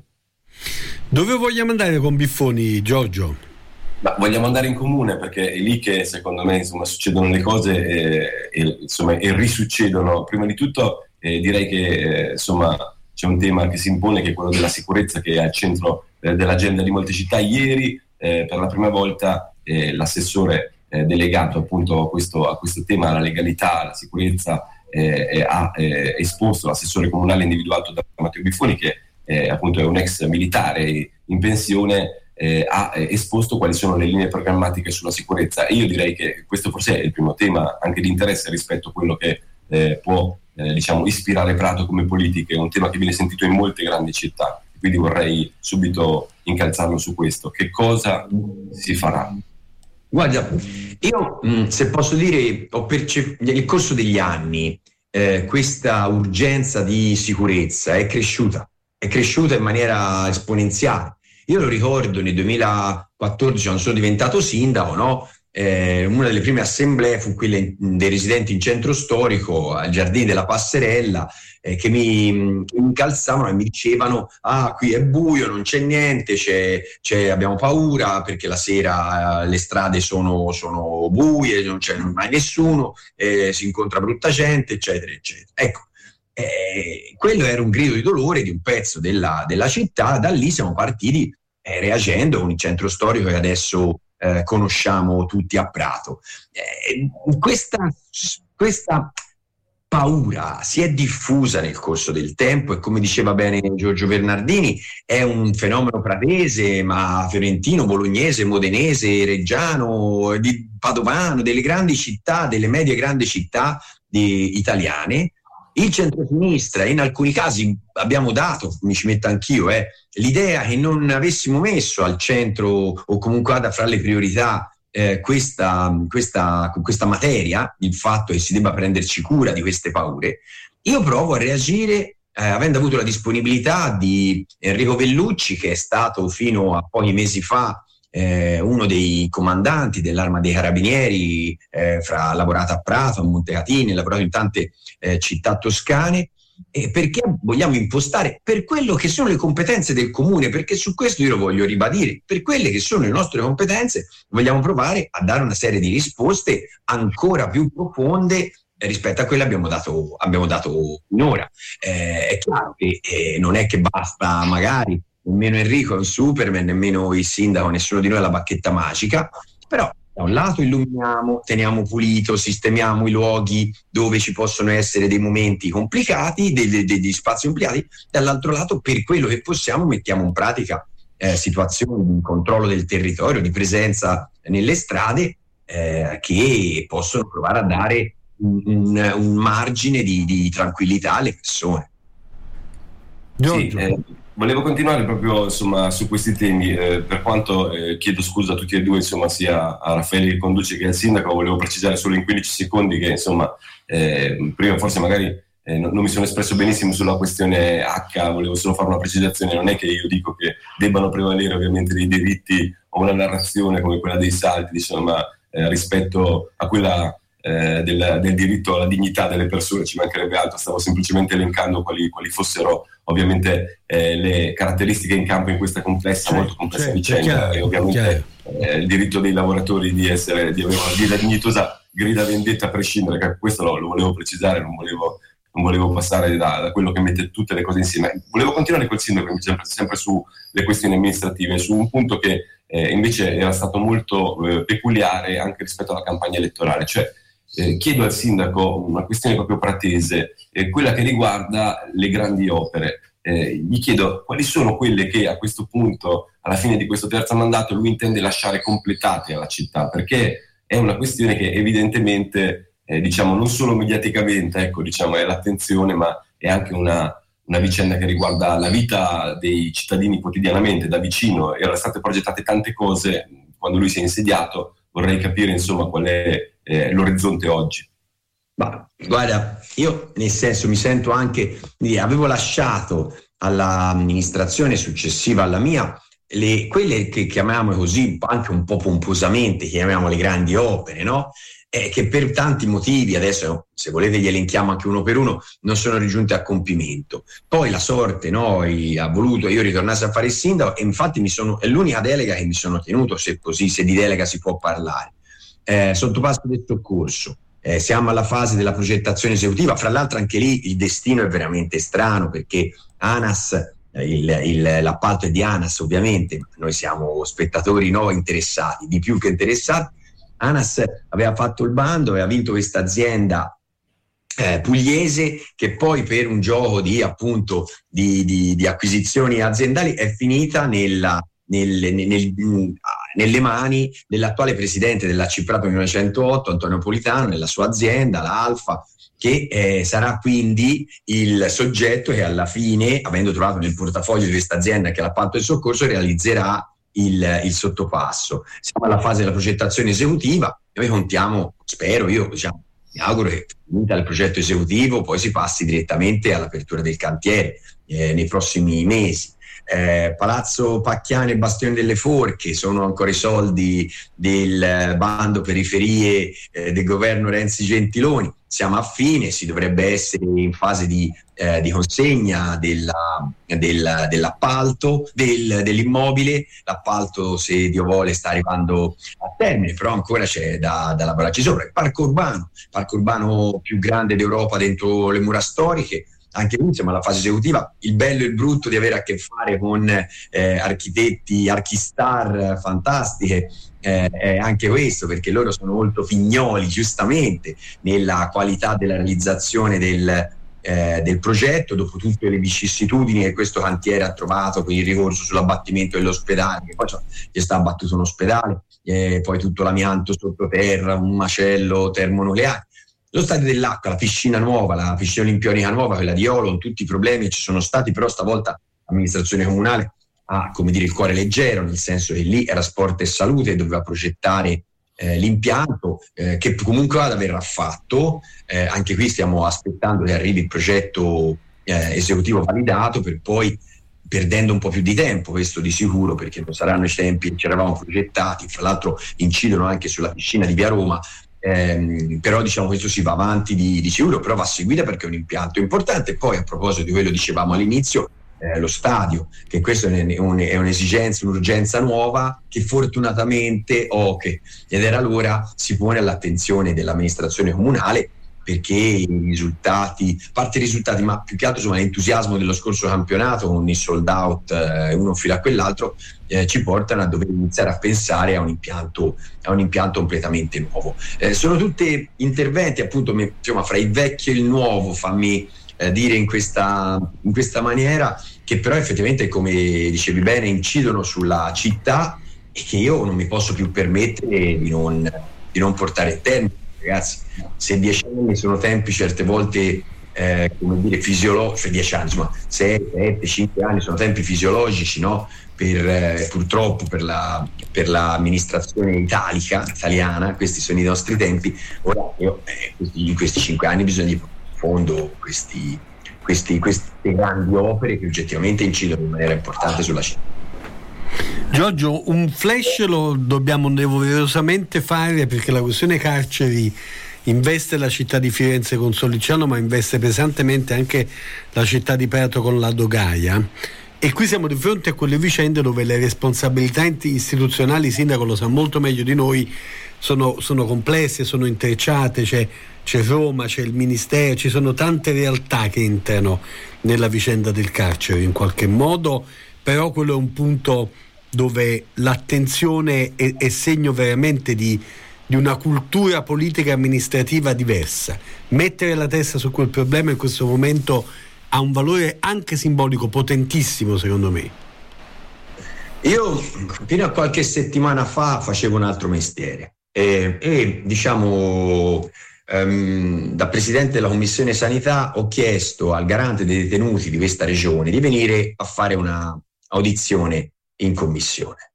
S2: Dove vogliamo andare con Biffoni, Giorgio?
S19: Ma vogliamo andare in comune, perché è lì che secondo me, insomma, succedono le cose e risuccedono. Prima di tutto direi che insomma c'è un tema che si impone, che è quello della sicurezza, che è al centro dell'agenda di molte città. Ieri per la prima volta l'assessore delegato appunto a questo tema, alla legalità, alla sicurezza, ha esposto, l'assessore comunale individuato da Matteo Biffoni, che appunto è un ex militare in pensione, ha esposto quali sono le linee programmatiche sulla sicurezza. E io direi che questo forse è il primo tema anche di interesse rispetto a quello che può ispirare Prato come politiche. È un tema che viene sentito in molte grandi città, quindi vorrei subito incalzarlo su questo. Che cosa si farà?
S20: Guarda, io se posso dire, nel corso degli anni questa urgenza di sicurezza è cresciuta in maniera esponenziale. Io lo ricordo nel 2014, quando sono diventato sindaco, no? Una delle prime assemblee fu quella dei residenti in centro storico, al Giardini della Passerella, che mi incalzavano e mi dicevano: ah, qui è buio, non c'è niente, abbiamo paura perché la sera le strade sono buie, non c'è mai nessuno, si incontra brutta gente, eccetera, eccetera. Ecco, quello era un grido di dolore di un pezzo della città. Da lì siamo partiti reagendo con il centro storico che adesso conosciamo tutti a Prato. Questa paura si è diffusa nel corso del tempo e, come diceva bene Giorgio Bernardini, è un fenomeno pratese, ma fiorentino, bolognese, modenese, reggiano, padovano, delle grandi città, delle medie grandi città italiane. Il centro-sinistra, in alcuni casi abbiamo dato, mi ci metto anch'io, l'idea che non avessimo messo al centro o comunque fra le priorità questa materia, il fatto che si debba prenderci cura di queste paure. Io provo a reagire avendo avuto la disponibilità di Enrico Vellucci, che è stato fino a pochi mesi fa uno dei comandanti dell'Arma dei Carabinieri, ha lavorato a Prato, a Montecatini, ha lavorato in tante città toscane, perché vogliamo impostare per quello che sono le competenze del comune, perché su questo io lo voglio ribadire, per quelle che sono le nostre competenze vogliamo provare a dare una serie di risposte ancora più profonde rispetto a quelle abbiamo dato finora. È chiaro che non è che basta, magari nemmeno Enrico è un Superman, nemmeno il sindaco, nessuno di noi ha la bacchetta magica, però da un lato illuminiamo, teniamo pulito, sistemiamo i luoghi dove ci possono essere dei momenti complicati, degli spazi complicati, dall'altro lato per quello che possiamo mettiamo in pratica situazioni di controllo del territorio, di presenza nelle strade, che possono provare a dare un margine di tranquillità alle persone.
S19: Sì, volevo continuare proprio insomma su questi temi, per quanto chiedo scusa a tutti e due, insomma, sia a Raffaele che conduce che al sindaco. Volevo precisare solo in 15 secondi che insomma prima forse magari non mi sono espresso benissimo sulla questione H, volevo solo fare una precisazione. Non è che io dico che debbano prevalere ovviamente dei diritti o una narrazione come quella dei salti, insomma, rispetto a quella del diritto alla dignità delle persone, ci mancherebbe altro, stavo semplicemente elencando quali fossero ovviamente le caratteristiche in campo in questa molto complessa vicenda, e ovviamente il diritto dei lavoratori di avere una dignitosa grida vendetta a prescindere, che questo lo volevo precisare, non volevo passare da quello che mette tutte le cose insieme. Volevo continuare col sindaco sempre sulle questioni amministrative, su un punto che invece era stato molto peculiare anche rispetto alla campagna elettorale, cioè chiedo al sindaco una questione proprio pratese, quella che riguarda le grandi opere. Gli chiedo quali sono quelle che a questo punto, alla fine di questo terzo mandato, lui intende lasciare completate alla città, perché è una questione che evidentemente non solo mediaticamente è l'attenzione, ma è anche una vicenda che riguarda la vita dei cittadini quotidianamente, da vicino. Erano state progettate tante cose quando lui si è insediato, vorrei capire insomma qual è l'orizzonte oggi.
S20: Ma guarda, io nel senso mi sento anche, avevo lasciato all'amministrazione successiva alla mia quelle che chiamiamo così anche un po' pomposamente, chiamiamo le grandi opere, no? Che per tanti motivi, adesso se volete li elenchiamo anche uno per uno, non sono raggiunte a compimento. Poi la sorte ha voluto io ritornassi a fare il sindaco, e infatti è l'unica delega che mi sono tenuto, se di delega si può parlare. Sottopasso del soccorso, siamo alla fase della progettazione esecutiva, fra l'altro anche lì il destino è veramente strano, perché ANAS, l'appalto è di ANAS ovviamente, noi siamo spettatori interessati, di più che interessati. ANAS aveva fatto il bando e ha vinto questa azienda pugliese, che poi per un gioco di acquisizioni aziendali è finita nelle mani dell'attuale presidente della Ciprato 1908, Antonio Politano, nella sua azienda, l'Alfa, che sarà quindi il soggetto che alla fine, avendo trovato nel portafoglio di questa azienda che è l'appalto del soccorso, realizzerà il sottopasso. Siamo alla fase della progettazione esecutiva e noi contiamo, mi auguro che finita il progetto esecutivo poi si passi direttamente all'apertura del cantiere nei prossimi mesi. Palazzo Pacchiani e Bastione delle Forche sono ancora i soldi del bando periferie del governo Renzi Gentiloni, siamo a fine, si dovrebbe essere in fase di consegna dell'appalto dell'immobile. L'appalto, se Dio vuole, sta arrivando a termine, però ancora c'è da lavorarci sopra. Il parco urbano più grande d'Europa dentro le mura storiche, anche qui siamo alla fase esecutiva. Il bello e il brutto di avere a che fare con architetti, archistar fantastiche, è anche questo, perché loro sono molto fignoli giustamente nella qualità della realizzazione del progetto, dopo tutte le vicissitudini che questo cantiere ha trovato, con il ricorso sull'abbattimento dell'ospedale, che poi gli sta abbattuto un ospedale, poi tutto l'amianto sottoterra, un macello termonucleare. Lo stadio dell'acqua, la piscina nuova, la piscina olimpionica nuova, quella di Olon, tutti i problemi ci sono stati, però stavolta l'amministrazione comunale ha, il cuore leggero, nel senso che lì era sport e salute e doveva progettare l'impianto, che comunque verrà fatto. Anche qui stiamo aspettando che arrivi il progetto esecutivo validato, per poi, perdendo un po' più di tempo, questo di sicuro, perché non saranno i tempi che ci eravamo progettati, fra l'altro incidono anche sulla piscina di Via Roma. Però questo si va avanti di sicuro, però va seguita perché è un impianto importante. E poi, a proposito di quello dicevamo all'inizio, lo stadio, che questo è un'esigenza, un'urgenza nuova che fortunatamente ed era l'ora, si pone all'attenzione dell'amministrazione comunale, perché a parte i risultati, ma più che altro l'entusiasmo dello scorso campionato con i sold out uno filo a quell'altro, ci portano a dover iniziare a pensare a un impianto completamente nuovo. Sono tutti interventi appunto fra il vecchio e il nuovo, fammi dire in questa maniera, che però effettivamente, come dicevi bene, incidono sulla città e che io non mi posso più permettere di non portare a termine. Ragazzi, se 10 anni sono tempi certe volte fisiologici, 10 anni, 6, 7, 5 anni sono tempi fisiologici, no? Purtroppo per l'amministrazione italiana, questi sono i nostri tempi. Ora in questi 5 anni bisogna di fondo queste grandi opere che oggettivamente incidono in maniera importante sulla città.
S2: Giorgio, un flash lo dobbiamo doverosamente fare, perché la questione carceri investe la città di Firenze con Sollicciano, ma investe pesantemente anche la città di Prato con la Dogaia. E qui siamo di fronte a quelle vicende dove le responsabilità istituzionali, il sindaco lo sa molto meglio di noi, sono complesse, sono intrecciate, c'è Roma, c'è il Ministero, ci sono tante realtà che entrano nella vicenda del carcere in qualche modo, però quello è un punto dove l'attenzione è segno veramente di una cultura politica e amministrativa diversa. Mettere la testa su quel problema in questo momento ha un valore anche simbolico potentissimo, secondo me.
S20: Io fino a qualche settimana fa facevo un altro mestiere e diciamo da presidente della commissione sanità ho chiesto al garante dei detenuti di questa regione di venire a fare una audizione in commissione.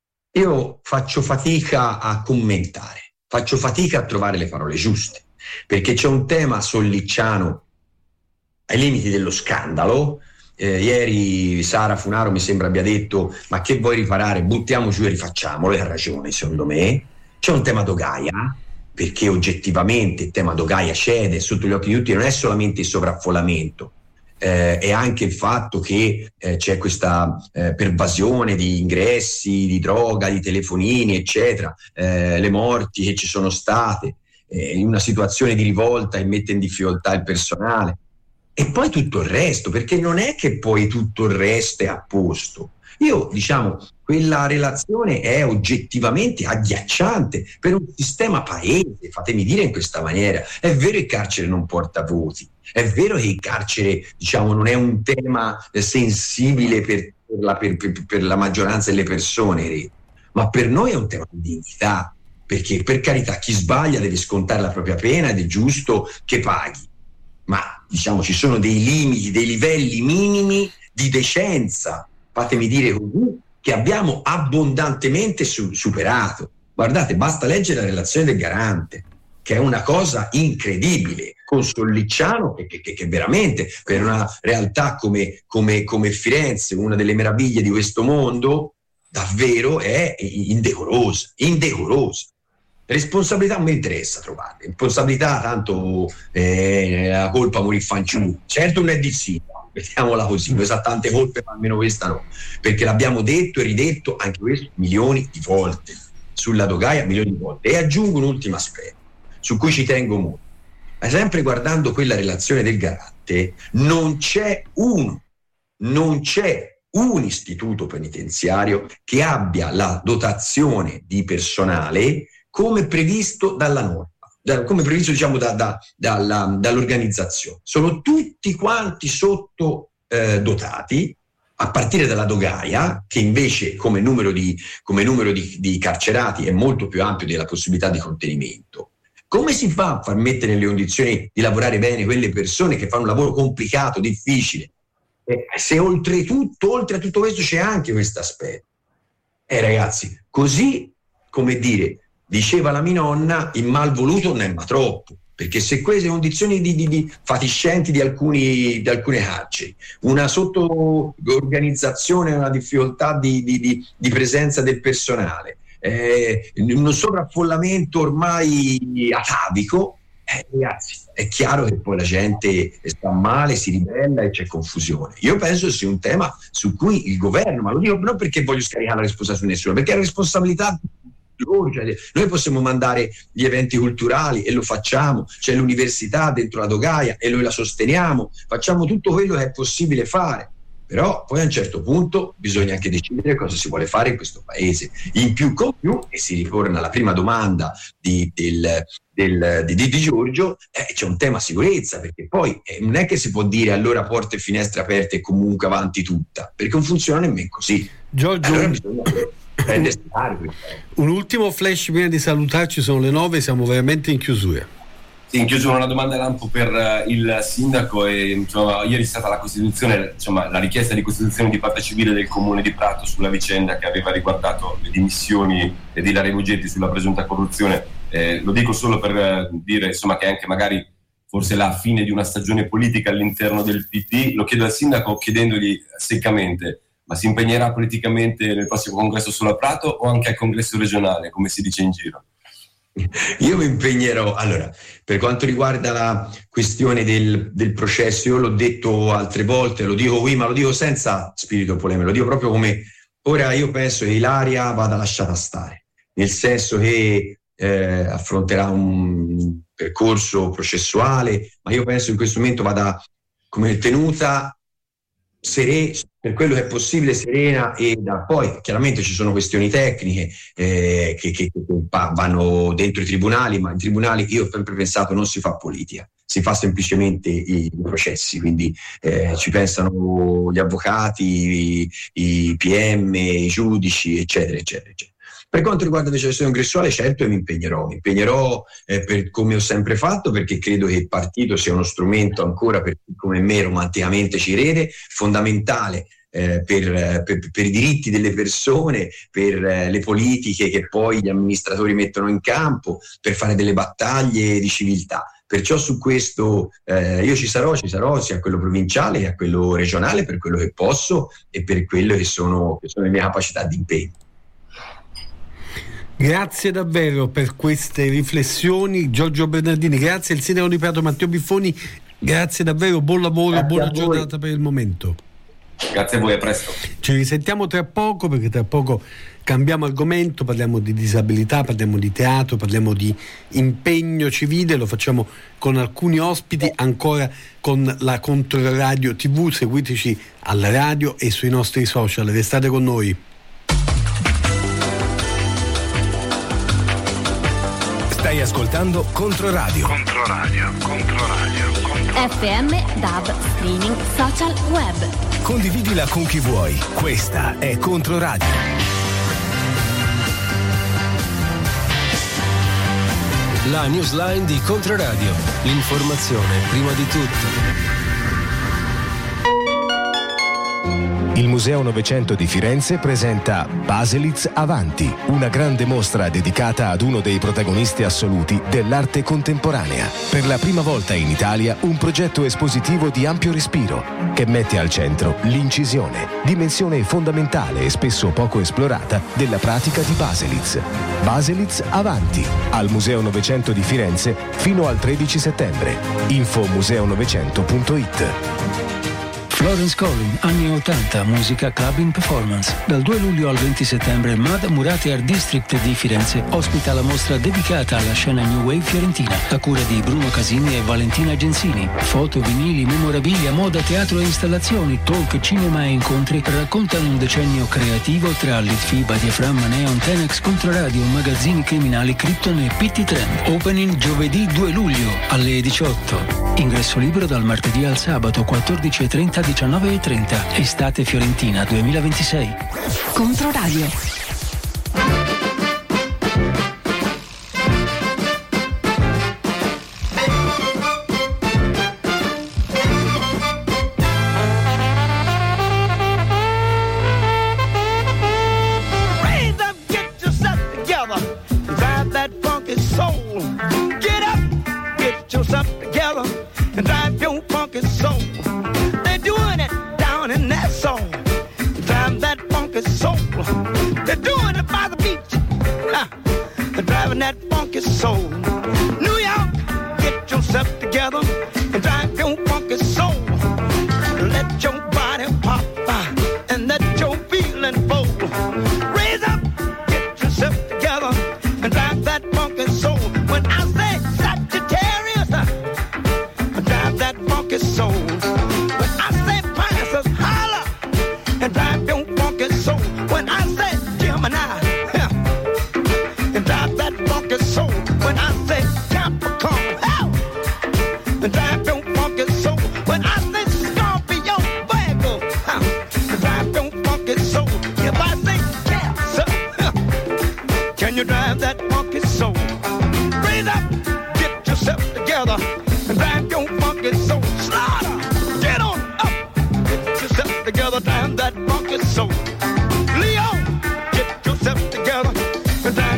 S20: Io faccio fatica a commentare, faccio fatica a trovare le parole giuste, perché c'è un tema sollicciano ai limiti dello scandalo. Ieri Sara Funaro mi sembra abbia detto: ma che vuoi riparare? Buttiamo giù e rifacciamolo. E ha ragione, secondo me. C'è un tema Dogaia, perché oggettivamente il tema Dogaia cede sotto gli occhi di tutti, non è solamente il sovraffollamento, è anche il fatto che c'è questa pervasione di ingressi, di droga, di telefonini, eccetera, le morti che ci sono state, in una situazione di rivolta che mette in difficoltà il personale. E poi tutto il resto, perché non è che poi tutto il resto è a posto. Io, diciamo, quella relazione è oggettivamente agghiacciante per un sistema paese, fatemi dire in questa maniera. È vero che il carcere non porta voti, è vero che il carcere, diciamo, non è un tema sensibile per la maggioranza delle persone, ma per noi è un tema di dignità, perché per carità chi sbaglia deve scontare la propria pena ed è giusto che paghi. Ma diciamo ci sono dei limiti, dei livelli minimi di decenza, fatemi dire così, che abbiamo abbondantemente superato. Guardate, basta leggere la relazione del garante, che è una cosa incredibile, con Sollicciano, che veramente per una realtà come Firenze, una delle meraviglie di questo mondo, davvero è indecorosa. Responsabilità non mi interessa trovare, responsabilità tanto la colpa morì fanciullo, certo non è di sì, mettiamola così, noi sa tante colpe ma almeno questa no, perché l'abbiamo detto e ridetto anche questo milioni di volte, sulla Dogaia milioni di volte. E aggiungo un ultimo aspetto su cui ci tengo molto, ma sempre guardando quella relazione del garante non c'è un istituto penitenziario che abbia la dotazione di personale come previsto dalla norma, come previsto diciamo dall'organizzazione. Sono tutti quanti sottodotati, a partire dalla Dogaia, che invece come numero di carcerati è molto più ampio della possibilità di contenimento. Come si fa a far mettere nelle condizioni di lavorare bene quelle persone che fanno un lavoro complicato, difficile? Se oltre a tutto questo c'è anche questo aspetto. Ragazzi, così, come dire, diceva la mia nonna, il mal voluto non è ma troppo, perché se queste condizioni di fatiscenti di alcune carceri, una sottoorganizzazione, una difficoltà di presenza del personale, uno sovraffollamento ormai atavico, ragazzi, è chiaro che poi la gente sta male, si ribella e c'è confusione. Io penso sia un tema su cui il governo, ma lo dico non perché voglio scaricare la responsabilità su nessuno, perché è la responsabilità. Noi possiamo mandare gli eventi culturali e lo facciamo, c'è l'università dentro la Dogaia e noi la sosteniamo, facciamo tutto quello che è possibile fare, però poi a un certo punto bisogna anche decidere cosa si vuole fare in questo paese, in più con più, e si ritorna alla prima domanda di Giorgio, c'è un tema sicurezza, perché poi non è che si può dire allora porte e finestre aperte e comunque avanti tutta, perché non funziona nemmeno così.
S2: Giorgio,
S20: allora bisogna
S2: un ultimo flash prima di salutarci, sono le 9, siamo veramente in chiusura.
S19: Sì, in chiusura una domanda lampo per il sindaco. E insomma, ieri è stata la costituzione, insomma, la richiesta di costituzione di parte civile del comune di Prato sulla vicenda che aveva riguardato le dimissioni di Ilaria Mugetti sulla presunta corruzione. Lo dico solo per dire insomma che anche magari forse la fine di una stagione politica all'interno del PD. Lo chiedo al sindaco chiedendogli seccamente: ma si impegnerà politicamente nel prossimo congresso solo a Prato o anche al congresso regionale, come si dice in giro?
S20: Io mi impegnerò. Allora, per quanto riguarda la questione del processo, io l'ho detto altre volte, lo dico qui, ma lo dico senza spirito polemico, lo dico proprio come ora io penso che Ilaria vada lasciata stare, nel senso che affronterà un percorso processuale, ma io penso in questo momento vada come tenuta per quello che è possibile serena, e poi chiaramente ci sono questioni tecniche che vanno dentro i tribunali, ma in tribunali io ho sempre pensato non si fa politica, si fa semplicemente i processi, quindi ci pensano gli avvocati, i PM, i giudici, eccetera, eccetera, eccetera. Per quanto riguarda invece la questione congressuale, certo mi impegnerò come ho sempre fatto, perché credo che il partito sia uno strumento ancora, per chi come me romanticamente ci crede, fondamentale per i diritti delle persone, per le politiche che poi gli amministratori mettono in campo, per fare delle battaglie di civiltà. Perciò su questo io ci sarò sia a quello provinciale che a quello regionale, per quello che posso e per quello che sono le mie capacità di impegno.
S2: Grazie davvero per queste riflessioni, Giorgio Bernardini. Grazie al sindaco di Prato Matteo Biffoni, grazie davvero, buon lavoro, grazie, buona giornata per il momento.
S19: Grazie a voi, a presto.
S2: Ci risentiamo tra poco, perché tra poco cambiamo argomento, parliamo di disabilità, parliamo di teatro, parliamo di impegno civile, lo facciamo con alcuni ospiti, ancora con la Controradio TV. Seguiteci alla radio e sui nostri social, restate con noi.
S1: Stai ascoltando Controradio.
S18: FM, DAB, streaming, social, web.
S1: Condividila con chi vuoi. Questa è Controradio.
S10: La newsline di Controradio. L'informazione prima di tutto.
S1: Il Museo Novecento di Firenze presenta Baselitz Avanti, una grande mostra dedicata ad uno dei protagonisti assoluti dell'arte contemporanea. Per la prima volta in Italia un progetto espositivo di ampio respiro che mette al centro l'incisione, dimensione fondamentale e spesso poco esplorata della pratica di Baselitz. Baselitz Avanti, al Museo Novecento di Firenze fino al 13 settembre. Info museonovecento.it.
S17: Florence Collin, anni 80, musica club in performance. Dal 2 luglio al 20 settembre Mad Murate Art District di Firenze ospita la mostra dedicata alla scena New Wave fiorentina, a cura di Bruno Casini e Valentina Genzini. Foto, vinili, memorabilia, moda, teatro e installazioni, talk, cinema e incontri raccontano un decennio creativo tra Litfiba, Diaframma, Neon, Tenex, Controradio, magazzini criminali, Krypton e PT Trend. Opening giovedì 2 luglio alle 18. Ingresso libero dal martedì al sabato 14:30 19:30. Estate Fiorentina 2026.
S4: Controradio.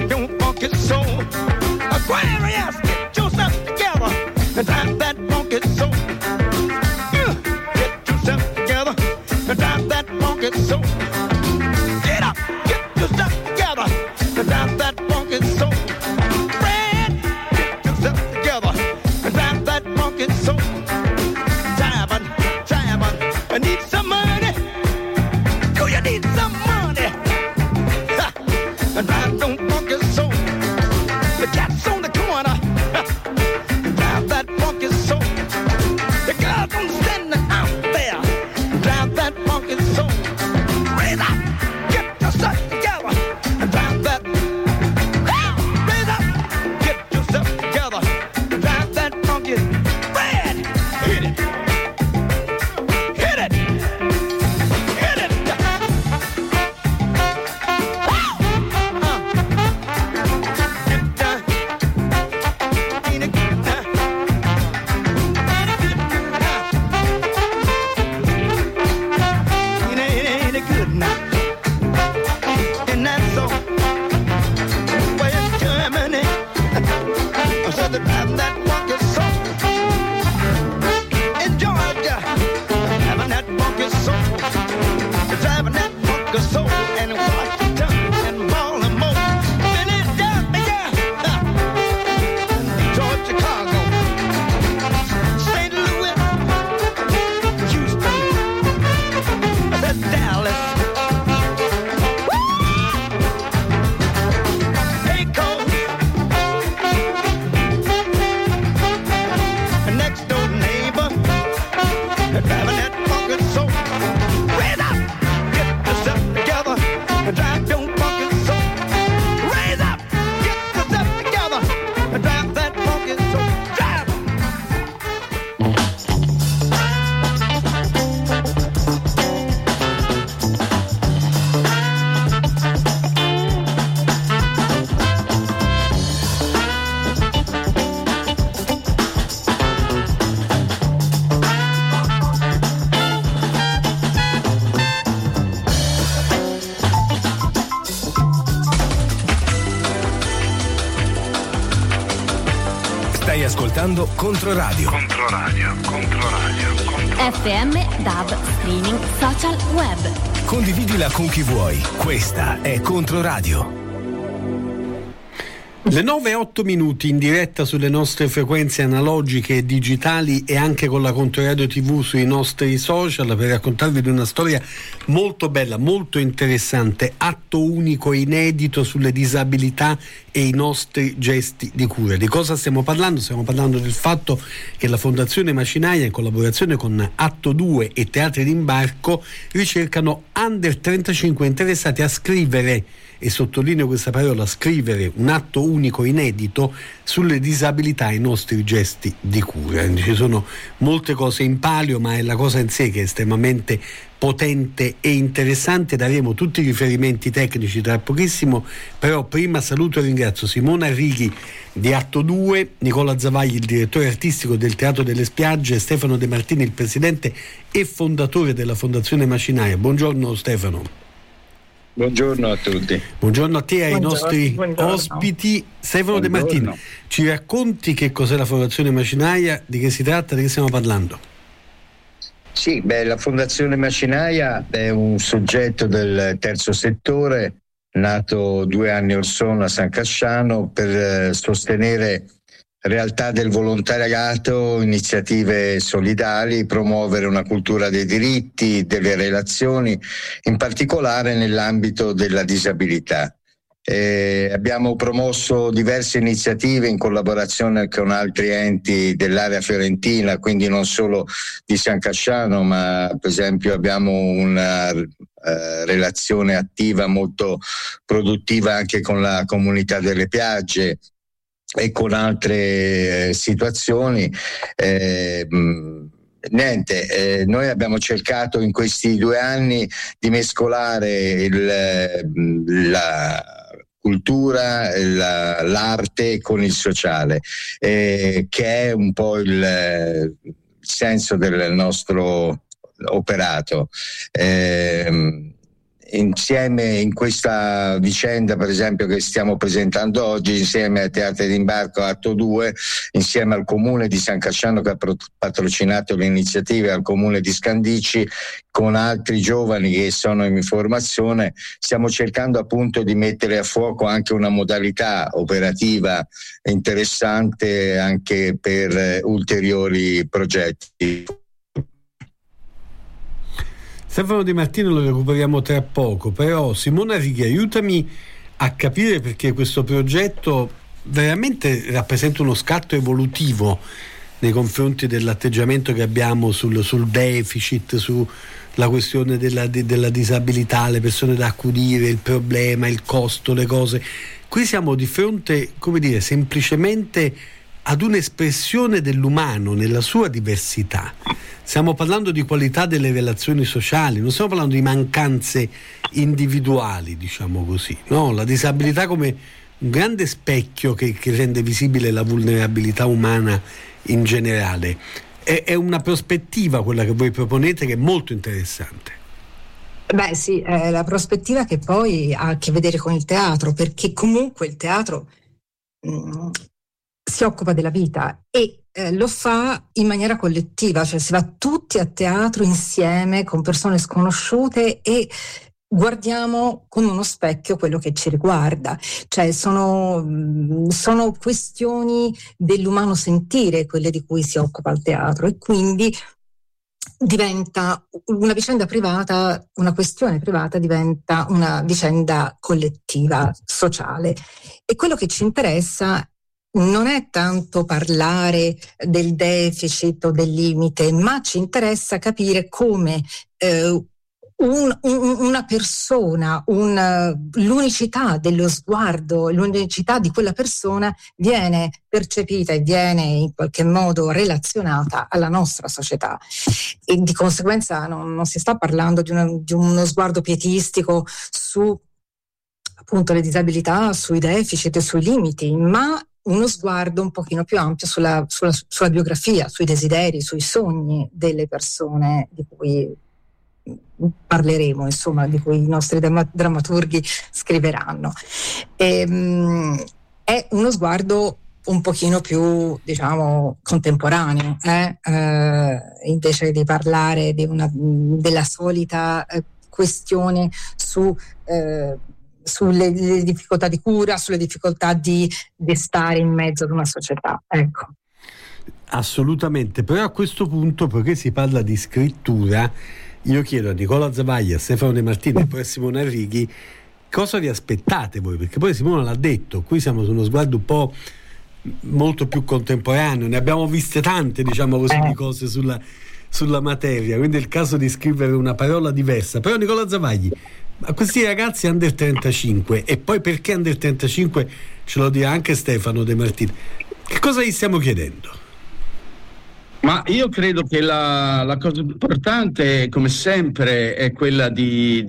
S6: Aquarius, get yourself together and drive that funky
S21: driving that funky soul. In Georgia, driving that funky soul. Driving that funky soul. And Washington and Baltimore. Philadelphia, Georgia, Chicago, St. Louis, Houston, Dallas. Driving that funky soul. Raise up, get yourself together, and drive your funky soul. Raise up, get yourself together, and drive that funky soul. Drive.
S1: Stai ascoltando Controradio.
S18: FM, DAB, streaming, social, web.
S1: Condividila con chi vuoi. Questa è Controradio.
S2: Le 9:08 in diretta sulle nostre frequenze analogiche e digitali e anche con la Controradio TV sui nostri social per raccontarvi di una storia molto bella, molto interessante, atto unico inedito sulle disabilità e i nostri gesti di cura. Di cosa stiamo parlando? Stiamo parlando del fatto che la Fondazione Macinaia, in collaborazione con Atto 2 e Teatri d'Imbarco, ricercano under 35 interessati a scrivere, e sottolineo questa parola, scrivere, un atto unico inedito sulle disabilità e i nostri gesti di cura. Ci sono molte cose in palio, ma è la cosa in sé che è estremamente potente e interessante. Daremo tutti i riferimenti tecnici tra pochissimo, però prima saluto e ringrazio Simona Righi di Atto 2, Nicola Zavagli, il direttore artistico del Teatro delle Spiagge, Stefano De Martini, il presidente e fondatore della Fondazione Macinaia. Buongiorno Stefano.
S22: Buongiorno a tutti.
S2: Buongiorno a te e ai nostri ospiti. Stefano De Martini, ci racconti che cos'è la Fondazione Macinaia, di che si tratta, di che stiamo parlando?
S22: Sì, la Fondazione Macinaia è un soggetto del terzo settore nato 2 anni or sono a San Casciano per sostenere realtà del volontariato, iniziative solidali, promuovere una cultura dei diritti, delle relazioni, in particolare nell'ambito della disabilità. Abbiamo promosso diverse iniziative in collaborazione con altri enti dell'area fiorentina, quindi non solo di San Casciano, ma per esempio abbiamo una relazione attiva molto produttiva anche con la comunità delle Piagge e con altre situazioni. Noi abbiamo cercato in questi 2 anni di mescolare la cultura, l'arte con il sociale, che è un po' il senso del nostro operato. Insieme in questa vicenda, per esempio, che stiamo presentando oggi, insieme a Teatri d'Imbarco Atto 2, insieme al Comune di San Casciano che ha patrocinato le iniziative, al Comune di Scandicci, con altri giovani che sono in formazione, stiamo cercando appunto di mettere a fuoco anche una modalità operativa interessante anche per ulteriori progetti.
S2: Stefano Di Martino lo recuperiamo tra poco, però Simona Righi, aiutami a capire, perché questo progetto veramente rappresenta uno scatto evolutivo nei confronti dell'atteggiamento che abbiamo sul deficit, sulla questione della disabilità, le persone da accudire, il problema, il costo, le cose. Qui siamo di fronte, come dire, semplicemente ad un'espressione dell'umano nella sua diversità. Stiamo parlando di qualità delle relazioni sociali, non stiamo parlando di mancanze individuali, diciamo così, no? La disabilità come un grande specchio che rende visibile la vulnerabilità umana in generale. È una prospettiva quella che voi proponete, che è molto interessante.
S23: Beh sì, è la prospettiva che poi ha a che vedere con il teatro, perché comunque il teatro si occupa della vita e lo fa in maniera collettiva, cioè si va tutti a teatro insieme con persone sconosciute e guardiamo con uno specchio quello che ci riguarda, cioè sono questioni dell'umano sentire quelle di cui si occupa il teatro, e quindi diventa una vicenda privata, una questione privata diventa una vicenda collettiva, sociale, e quello che ci interessa non è tanto parlare del deficit o del limite, ma ci interessa capire come una persona, l'unicità dello sguardo, l'unicità di quella persona viene percepita e viene in qualche modo relazionata alla nostra società, e di conseguenza non si sta parlando di uno sguardo pietistico su appunto le disabilità, sui deficit e sui limiti, ma uno sguardo un pochino più ampio sulla biografia, sui desideri, sui sogni delle persone di cui parleremo, insomma, di cui i nostri drammaturghi scriveranno. È uno sguardo un pochino più, diciamo, contemporaneo, invece di parlare della solita questione sulle difficoltà di cura, sulle difficoltà di stare in mezzo ad una società, ecco.
S2: Assolutamente, però a questo punto, perché si parla di scrittura, io chiedo a Nicola Zavaglia, a Stefano De Martini e poi a Simona Righi cosa vi aspettate voi, perché poi Simona l'ha detto, qui siamo su uno sguardo un po' molto più contemporaneo, ne abbiamo viste tante, diciamo così, di cose sulla materia, quindi è il caso di scrivere una parola diversa. Però Nicola Zavagli, a questi ragazzi under 35, e poi perché under 35 ce lo dirà anche Stefano De Martini, che cosa gli stiamo chiedendo?
S3: Ma io credo che la cosa importante, come sempre, è quella di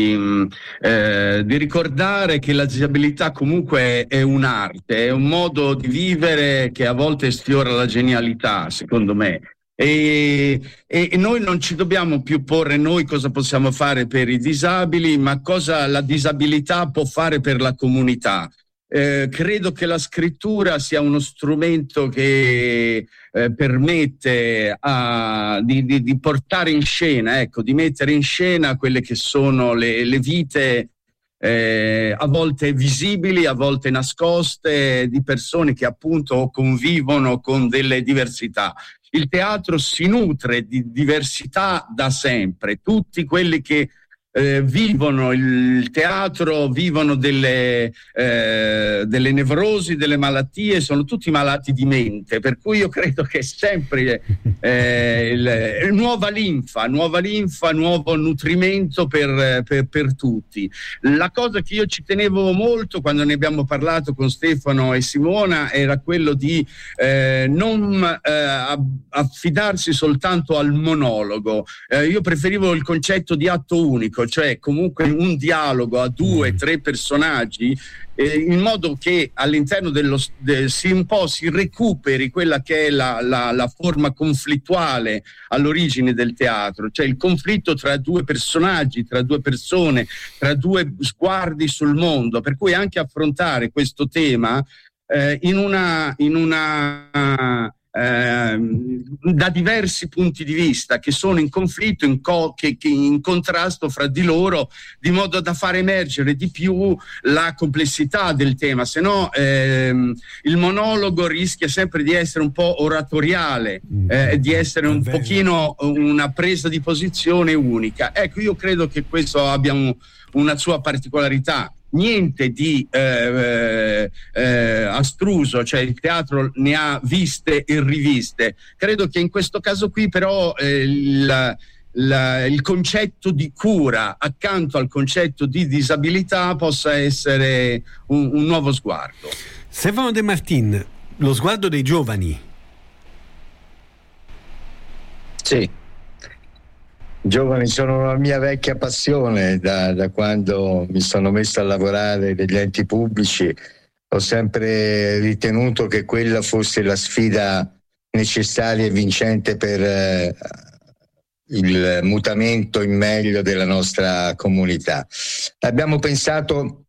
S3: ricordare che la disabilità comunque è un'arte, è un modo di vivere che a volte sfiora la genialità, secondo me. E noi non ci dobbiamo più porre noi cosa possiamo fare per i disabili, ma cosa la disabilità può fare per la comunità. Credo che la scrittura sia uno strumento che permette di portare in scena, ecco, di mettere in scena quelle che sono le vite a volte visibili, a volte nascoste, di persone che appunto convivono con delle diversità. Il teatro si nutre di diversità da sempre. Tutti quelli che vivono il teatro vivono delle nevrosi, delle malattie, sono tutti malati di mente, per cui io credo che sempre nuova linfa, nuovo nutrimento per tutti. La cosa che io ci tenevo molto quando ne abbiamo parlato con Stefano e Simona era quello di non affidarsi soltanto al monologo. Io preferivo il concetto di atto unico, cioè comunque un dialogo a 2-3 personaggi, in modo che all'interno si recuperi quella che è la forma conflittuale all'origine del teatro, cioè il conflitto tra due personaggi, tra due persone, tra due sguardi sul mondo, per cui anche affrontare questo tema da diversi punti di vista che sono in conflitto, che in contrasto fra di loro, di modo da far emergere di più la complessità del tema, se no il monologo rischia sempre di essere un po' oratoriale, di essere un pochino una presa di posizione unica. Ecco, io credo che questo abbia una sua particolarità. Niente di astruso, cioè il teatro ne ha viste e riviste. Credo che in questo caso qui però il concetto di cura accanto al concetto di disabilità possa essere un nuovo sguardo.
S2: Stefano De Martin, lo sguardo dei giovani.
S22: Sì. Giovani sono la mia vecchia passione, da quando mi sono messo a lavorare negli enti pubblici. Ho sempre ritenuto che quella fosse la sfida necessaria e vincente per il mutamento in meglio della nostra comunità. Abbiamo pensato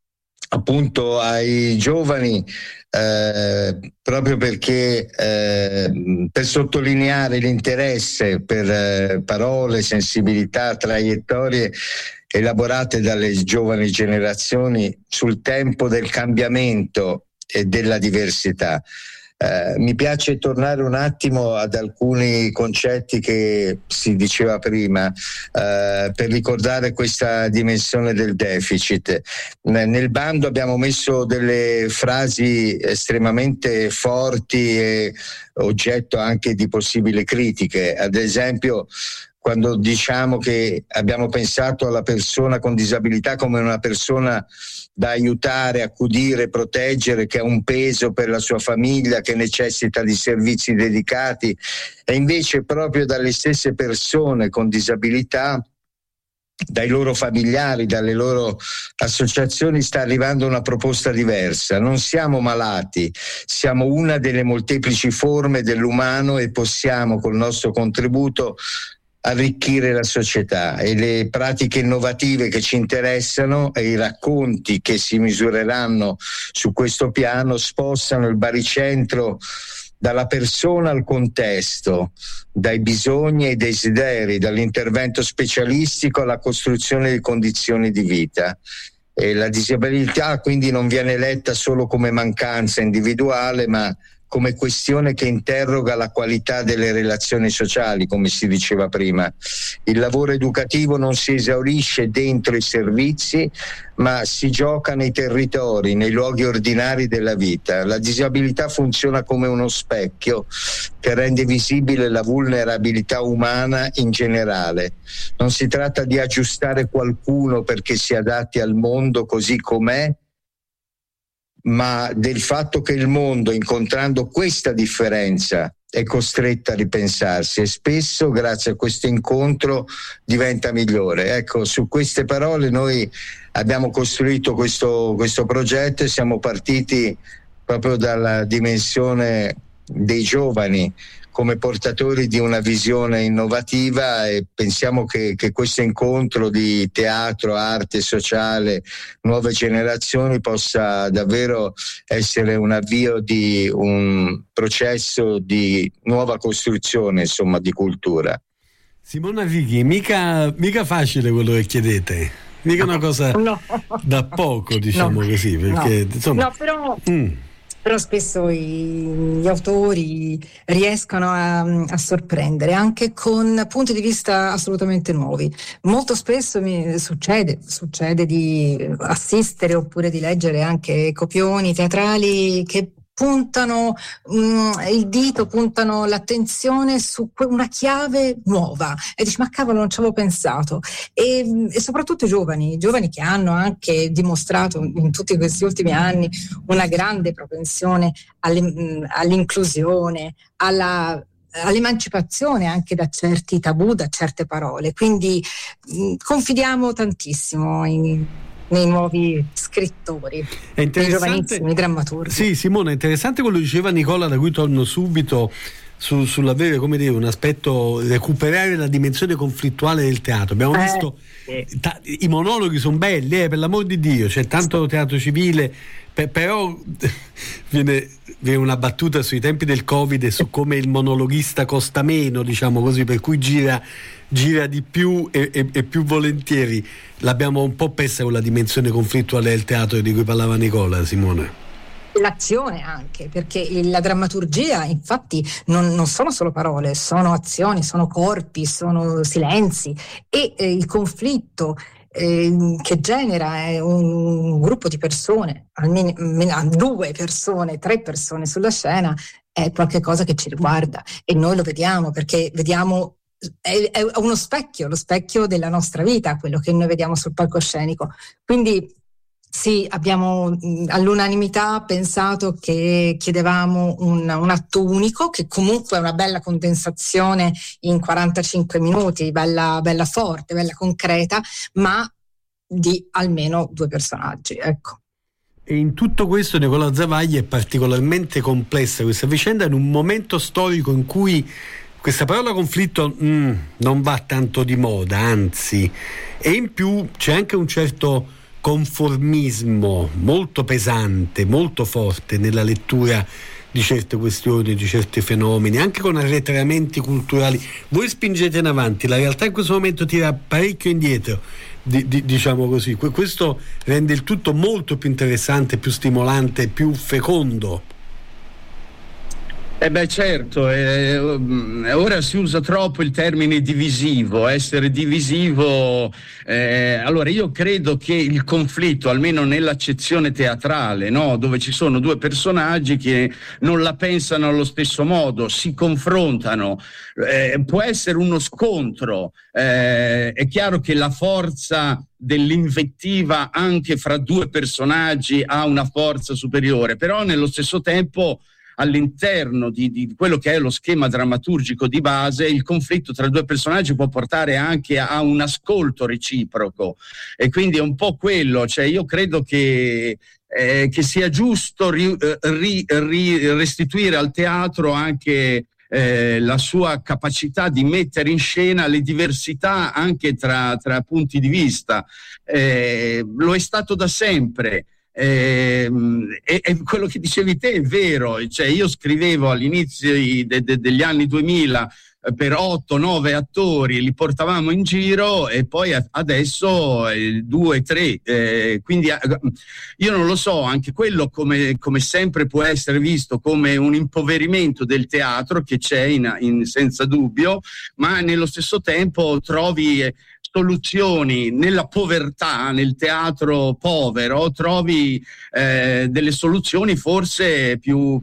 S22: appunto ai giovani, proprio perché per sottolineare l'interesse per parole, sensibilità, traiettorie elaborate dalle giovani generazioni sul tempo del cambiamento e della diversità. Mi piace tornare un attimo ad alcuni concetti che si diceva prima, per ricordare questa dimensione del deficit. Nel bando abbiamo messo delle frasi estremamente forti e oggetto anche di possibili critiche. Ad esempio, quando diciamo che abbiamo pensato alla persona con disabilità come una persona da aiutare, accudire, proteggere, che ha un peso per la sua famiglia, che necessita di servizi dedicati, e invece proprio dalle stesse persone con disabilità, dai loro familiari, dalle loro associazioni sta arrivando una proposta diversa. Non siamo malati, siamo una delle molteplici forme dell'umano e possiamo col nostro contributo arricchire la società, e le pratiche innovative che ci interessano e i racconti che si misureranno su questo piano spostano il baricentro dalla persona al contesto, dai bisogni ai desideri, dall'intervento specialistico alla costruzione di condizioni di vita. E la disabilità quindi non viene letta solo come mancanza individuale, ma come questione che interroga la qualità delle relazioni sociali, come si diceva prima. Il lavoro educativo non si esaurisce dentro i servizi, ma si gioca nei territori, nei luoghi ordinari della vita. La disabilità funziona come uno specchio che rende visibile la vulnerabilità umana in generale. Non si tratta di aggiustare qualcuno perché si adatti al mondo così com'è, ma del fatto che il mondo, incontrando questa differenza, è costretto a ripensarsi, e spesso grazie a questo incontro diventa migliore. Ecco, su queste parole noi abbiamo costruito questo progetto e siamo partiti proprio dalla dimensione dei giovani come portatori di una visione innovativa, e pensiamo che questo incontro di teatro, arte sociale, nuove generazioni possa davvero essere un avvio di un processo di nuova costruzione, insomma, di cultura.
S2: Simona Righi, mica facile quello che chiedete, mica una cosa da poco, diciamo così, perché insomma.
S23: Però spesso gli autori riescono a sorprendere anche con punti di vista assolutamente nuovi. Molto spesso mi succede di assistere oppure di leggere anche copioni teatrali che puntano il dito, puntano l'attenzione su una chiave nuova, e dici ma cavolo, non ci avevo pensato. E soprattutto i giovani che hanno anche dimostrato in tutti questi ultimi anni una grande propensione all'inclusione, all'emancipazione anche da certi tabù, da certe parole. Quindi confidiamo tantissimo nei nuovi scrittori, nei giovanissimi drammaturghi.
S2: Sì, Simona, è interessante quello che diceva Nicola, da cui torno subito, sull'avere, come dire, un aspetto, recuperare la dimensione conflittuale del teatro. Abbiamo visto i monologhi sono belli, per l'amor di Dio, c'è tanto teatro civile, però viene una battuta sui tempi del Covid e su come il monologhista costa meno, diciamo così, per cui gira di più e più volentieri. L'abbiamo un po' persa con la dimensione conflittuale del teatro di cui parlava Nicola, Simone.
S23: L'azione anche, perché la drammaturgia infatti non sono solo parole, sono azioni, sono corpi, sono silenzi, e il conflitto che genera un gruppo di persone, almeno 2 persone, 3 persone sulla scena, è qualcosa che ci riguarda, e noi lo vediamo perché vediamo. È uno specchio, lo specchio della nostra vita, quello che noi vediamo sul palcoscenico. Quindi sì, abbiamo all'unanimità pensato che chiedevamo un atto unico, che comunque è una bella condensazione in 45 minuti, bella forte, bella concreta, ma di almeno 2 personaggi, ecco.
S2: E in tutto questo Nicola Zavaglia è particolarmente complessa questa vicenda, in un momento storico in cui questa parola conflitto non va tanto di moda, anzi, e in più c'è anche un certo conformismo molto pesante, molto forte nella lettura di certe questioni, di certi fenomeni, anche con arretramenti culturali. Voi spingete in avanti, la realtà in questo momento tira parecchio indietro, diciamo così. Questo rende il tutto molto più interessante, più stimolante, più fecondo.
S3: Certo, ora si usa troppo il termine divisivo, essere divisivo. Allora io credo che il conflitto, almeno nell'accezione teatrale, no? Dove ci sono due personaggi che non la pensano allo stesso modo, si confrontano, può essere uno scontro. È chiaro che la forza dell'invettiva anche fra due personaggi ha una forza superiore, però nello stesso tempo all'interno di quello che è lo schema drammaturgico di base, il conflitto tra due personaggi può portare anche a un ascolto reciproco, e quindi è un po' quello, cioè io credo che sia giusto restituire al teatro anche la sua capacità di mettere in scena le diversità anche tra punti di vista. Lo è stato da sempre. E quello che dicevi te è vero, cioè io scrivevo all'inizio degli anni 2000 per 8-9 attori, li portavamo in giro, e poi adesso 2-3, quindi io non lo so, anche quello come sempre può essere visto come un impoverimento del teatro, che c'è senza dubbio, ma nello stesso tempo trovi soluzioni nella povertà, nel teatro povero, trovi delle soluzioni forse più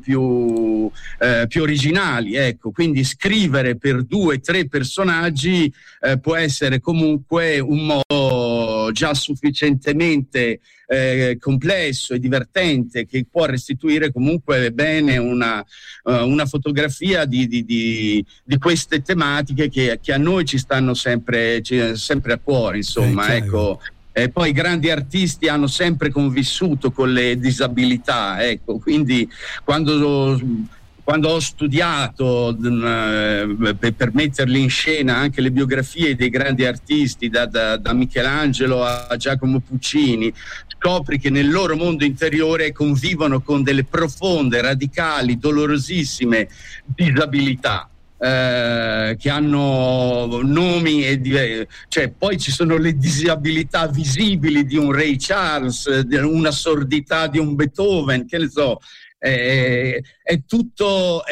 S3: originali, ecco. Quindi scrivere per 2-3 personaggi può essere comunque un modo già sufficientemente complesso e divertente, che può restituire comunque bene una fotografia di queste tematiche che a noi ci stanno sempre a cuore, insomma, ecco. E poi i grandi artisti hanno sempre convissuto con le disabilità, ecco, quindi quando ho studiato per metterli in scena anche le biografie dei grandi artisti, da Michelangelo a Giacomo Puccini, scopri che nel loro mondo interiore convivono con delle profonde, radicali, dolorosissime disabilità. Che hanno nomi cioè poi ci sono le disabilità visibili di un Ray Charles, una sordità di un Beethoven, che ne so. È tutto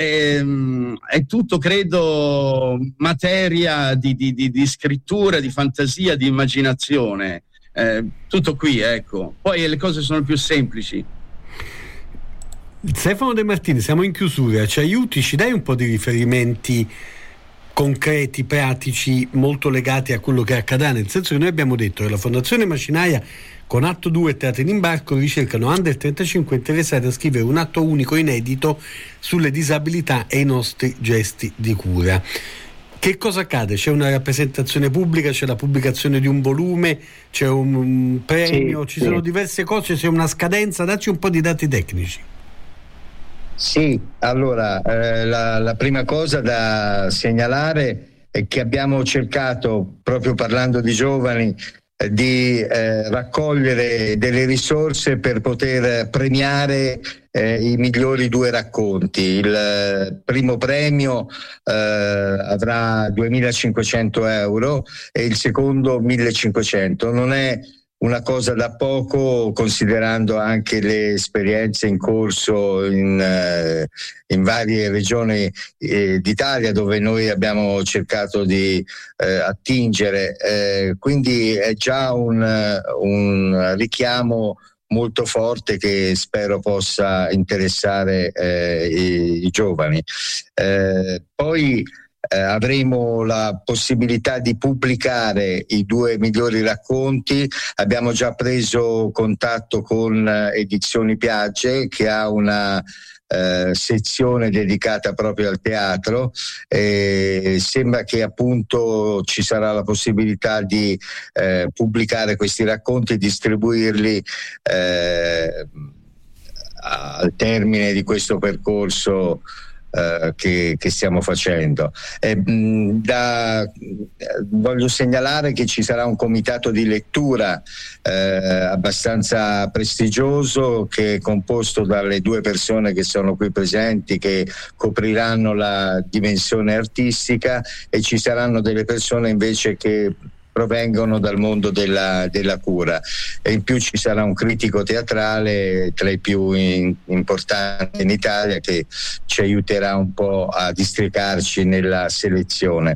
S3: credo materia di scrittura, di fantasia, di immaginazione, tutto qui, ecco. Poi le cose sono più semplici.
S2: Stefano De Martini, siamo in chiusura, ci aiuti, ci dai un po' di riferimenti concreti, pratici, molto legati a quello che accadrà, nel senso che noi abbiamo detto che la Fondazione Macinaia con Atto 2 e Teatri in Imbarco ricercano under 35 interessati a scrivere un atto unico inedito sulle disabilità e i nostri gesti di cura. Che cosa accade? C'è una rappresentazione pubblica, c'è la pubblicazione di un volume, c'è un premio, ci sono diverse cose, c'è una scadenza, dacci un po' di dati tecnici.
S22: Sì, allora la prima cosa da segnalare è che abbiamo cercato, proprio parlando di giovani, di raccogliere delle risorse per poter premiare i migliori 2 racconti. Il primo premio avrà 2.500 euro e il secondo 1.500. Non è una cosa da poco, considerando anche le esperienze in corso in varie regioni d'Italia dove noi abbiamo cercato di attingere, quindi è già un richiamo molto forte che spero possa interessare i giovani. Poi avremo la possibilità di pubblicare i 2 migliori racconti. Abbiamo già preso contatto con Edizioni Piagge, che ha una sezione dedicata proprio al teatro. Sembra che appunto ci sarà la possibilità di pubblicare questi racconti e distribuirli al termine di questo percorso che stiamo facendo. Voglio segnalare che ci sarà un comitato di lettura abbastanza prestigioso, che è composto dalle 2 persone che sono qui presenti, che copriranno la dimensione artistica, e ci saranno delle persone invece che provengono dal mondo della cura, e in più ci sarà un critico teatrale tra i più importanti in Italia, che ci aiuterà un po' a districarci nella selezione.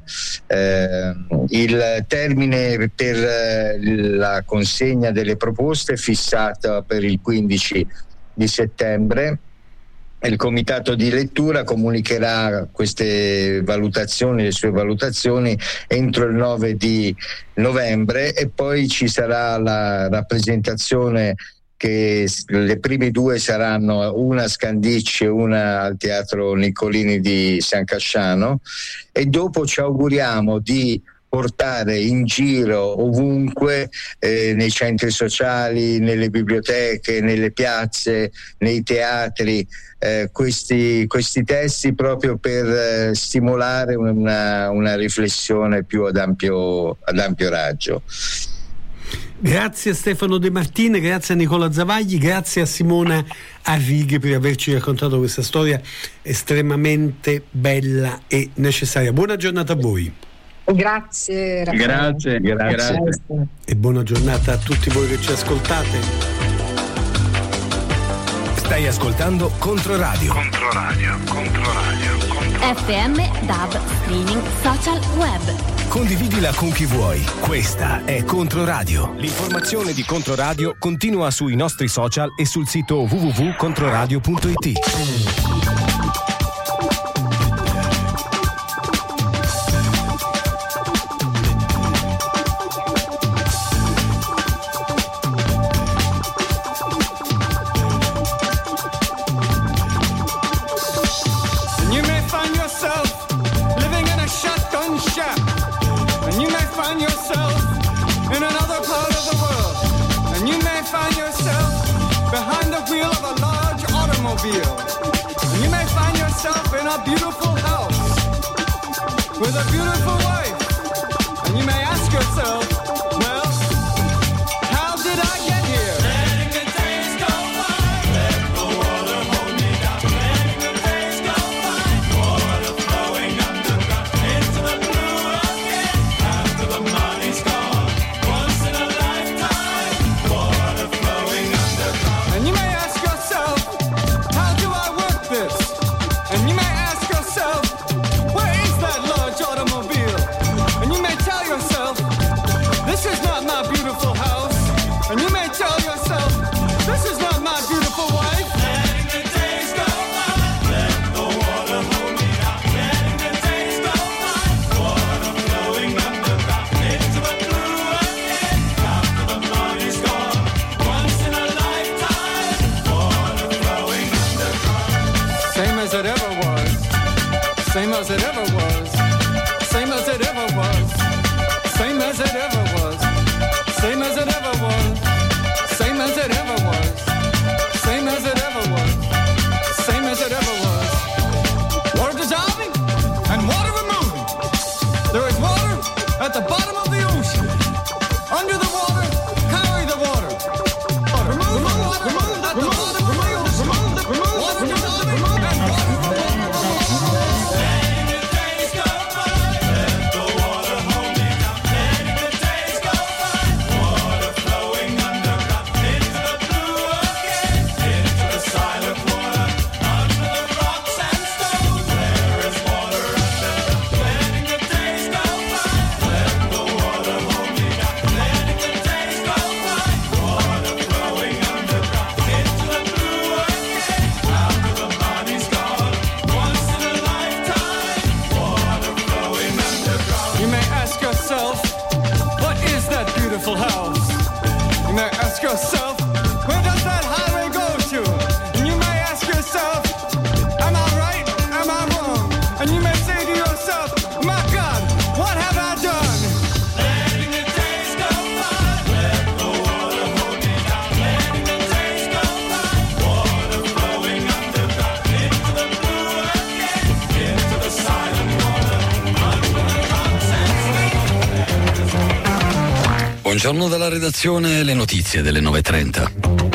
S22: Il termine per la consegna delle proposte è fissato per il 15 di settembre. Il comitato di lettura comunicherà queste valutazioni, le sue valutazioni, entro il 9 di novembre, e poi ci sarà la rappresentazione, che le prime 2 saranno una a Scandicci e una al Teatro Niccolini di San Casciano, e dopo ci auguriamo di portare in giro ovunque, nei centri sociali, nelle biblioteche, nelle piazze, nei teatri, questi testi, proprio per stimolare una riflessione più ad ampio raggio.
S2: Grazie a Stefano De Martini, grazie a Nicola Zavagli, grazie a Simona Arrighi per averci raccontato questa storia estremamente bella e necessaria. Buona giornata a voi.
S23: Grazie Raffaele.
S3: Grazie.
S2: E buona giornata a tutti voi che ci ascoltate.
S1: Stai ascoltando Controradio.
S18: FM, DAB, streaming, social, web.
S1: Condividila con chi vuoi. Questa è Controradio. L'informazione di Controradio continua sui nostri social e sul sito www.controradio.it.
S6: And you may find yourself in a beautiful house with a beautiful wife, and you may ask yourself, well, how did I get here? Letting the days go by, let the water hold me down. Letting the days go by, water flowing underground into the blue again after the money's gone. Once in a lifetime, water flowing underground. And you may ask yourself, and you may ask yourself, where is that large automobile? And you may tell yourself, this is not my beautiful house. And you may tell yourself, this is not my beautiful wife. Letting the days go by, let the water hold me down. Letting the days go by, water flowing underground into the blue again after the money's gone. Once in a lifetime, water flowing underground. Same as it ever was. Same as it ever was. Same as it ever was. Same as it ever was. Same as it ever was. Same as it ever was. Same as it ever was. Same as it ever was. Water dissolving and water removing. There is water at the bottom of the ocean. Under the water, carry the water. Remove the water at the bottom of the ocean. Water dissolving and water removing. Beautiful house. You may ask yourself, where does that highway go to? And you may ask yourself, am I right? Am I wrong? And you may say to yourself, my God, what have I done? Letting the days go by, let the water hold me down. Letting the days go by, water flowing underground into the blue again
S12: Buongiorno dalla redazione, le notizie delle 9:30.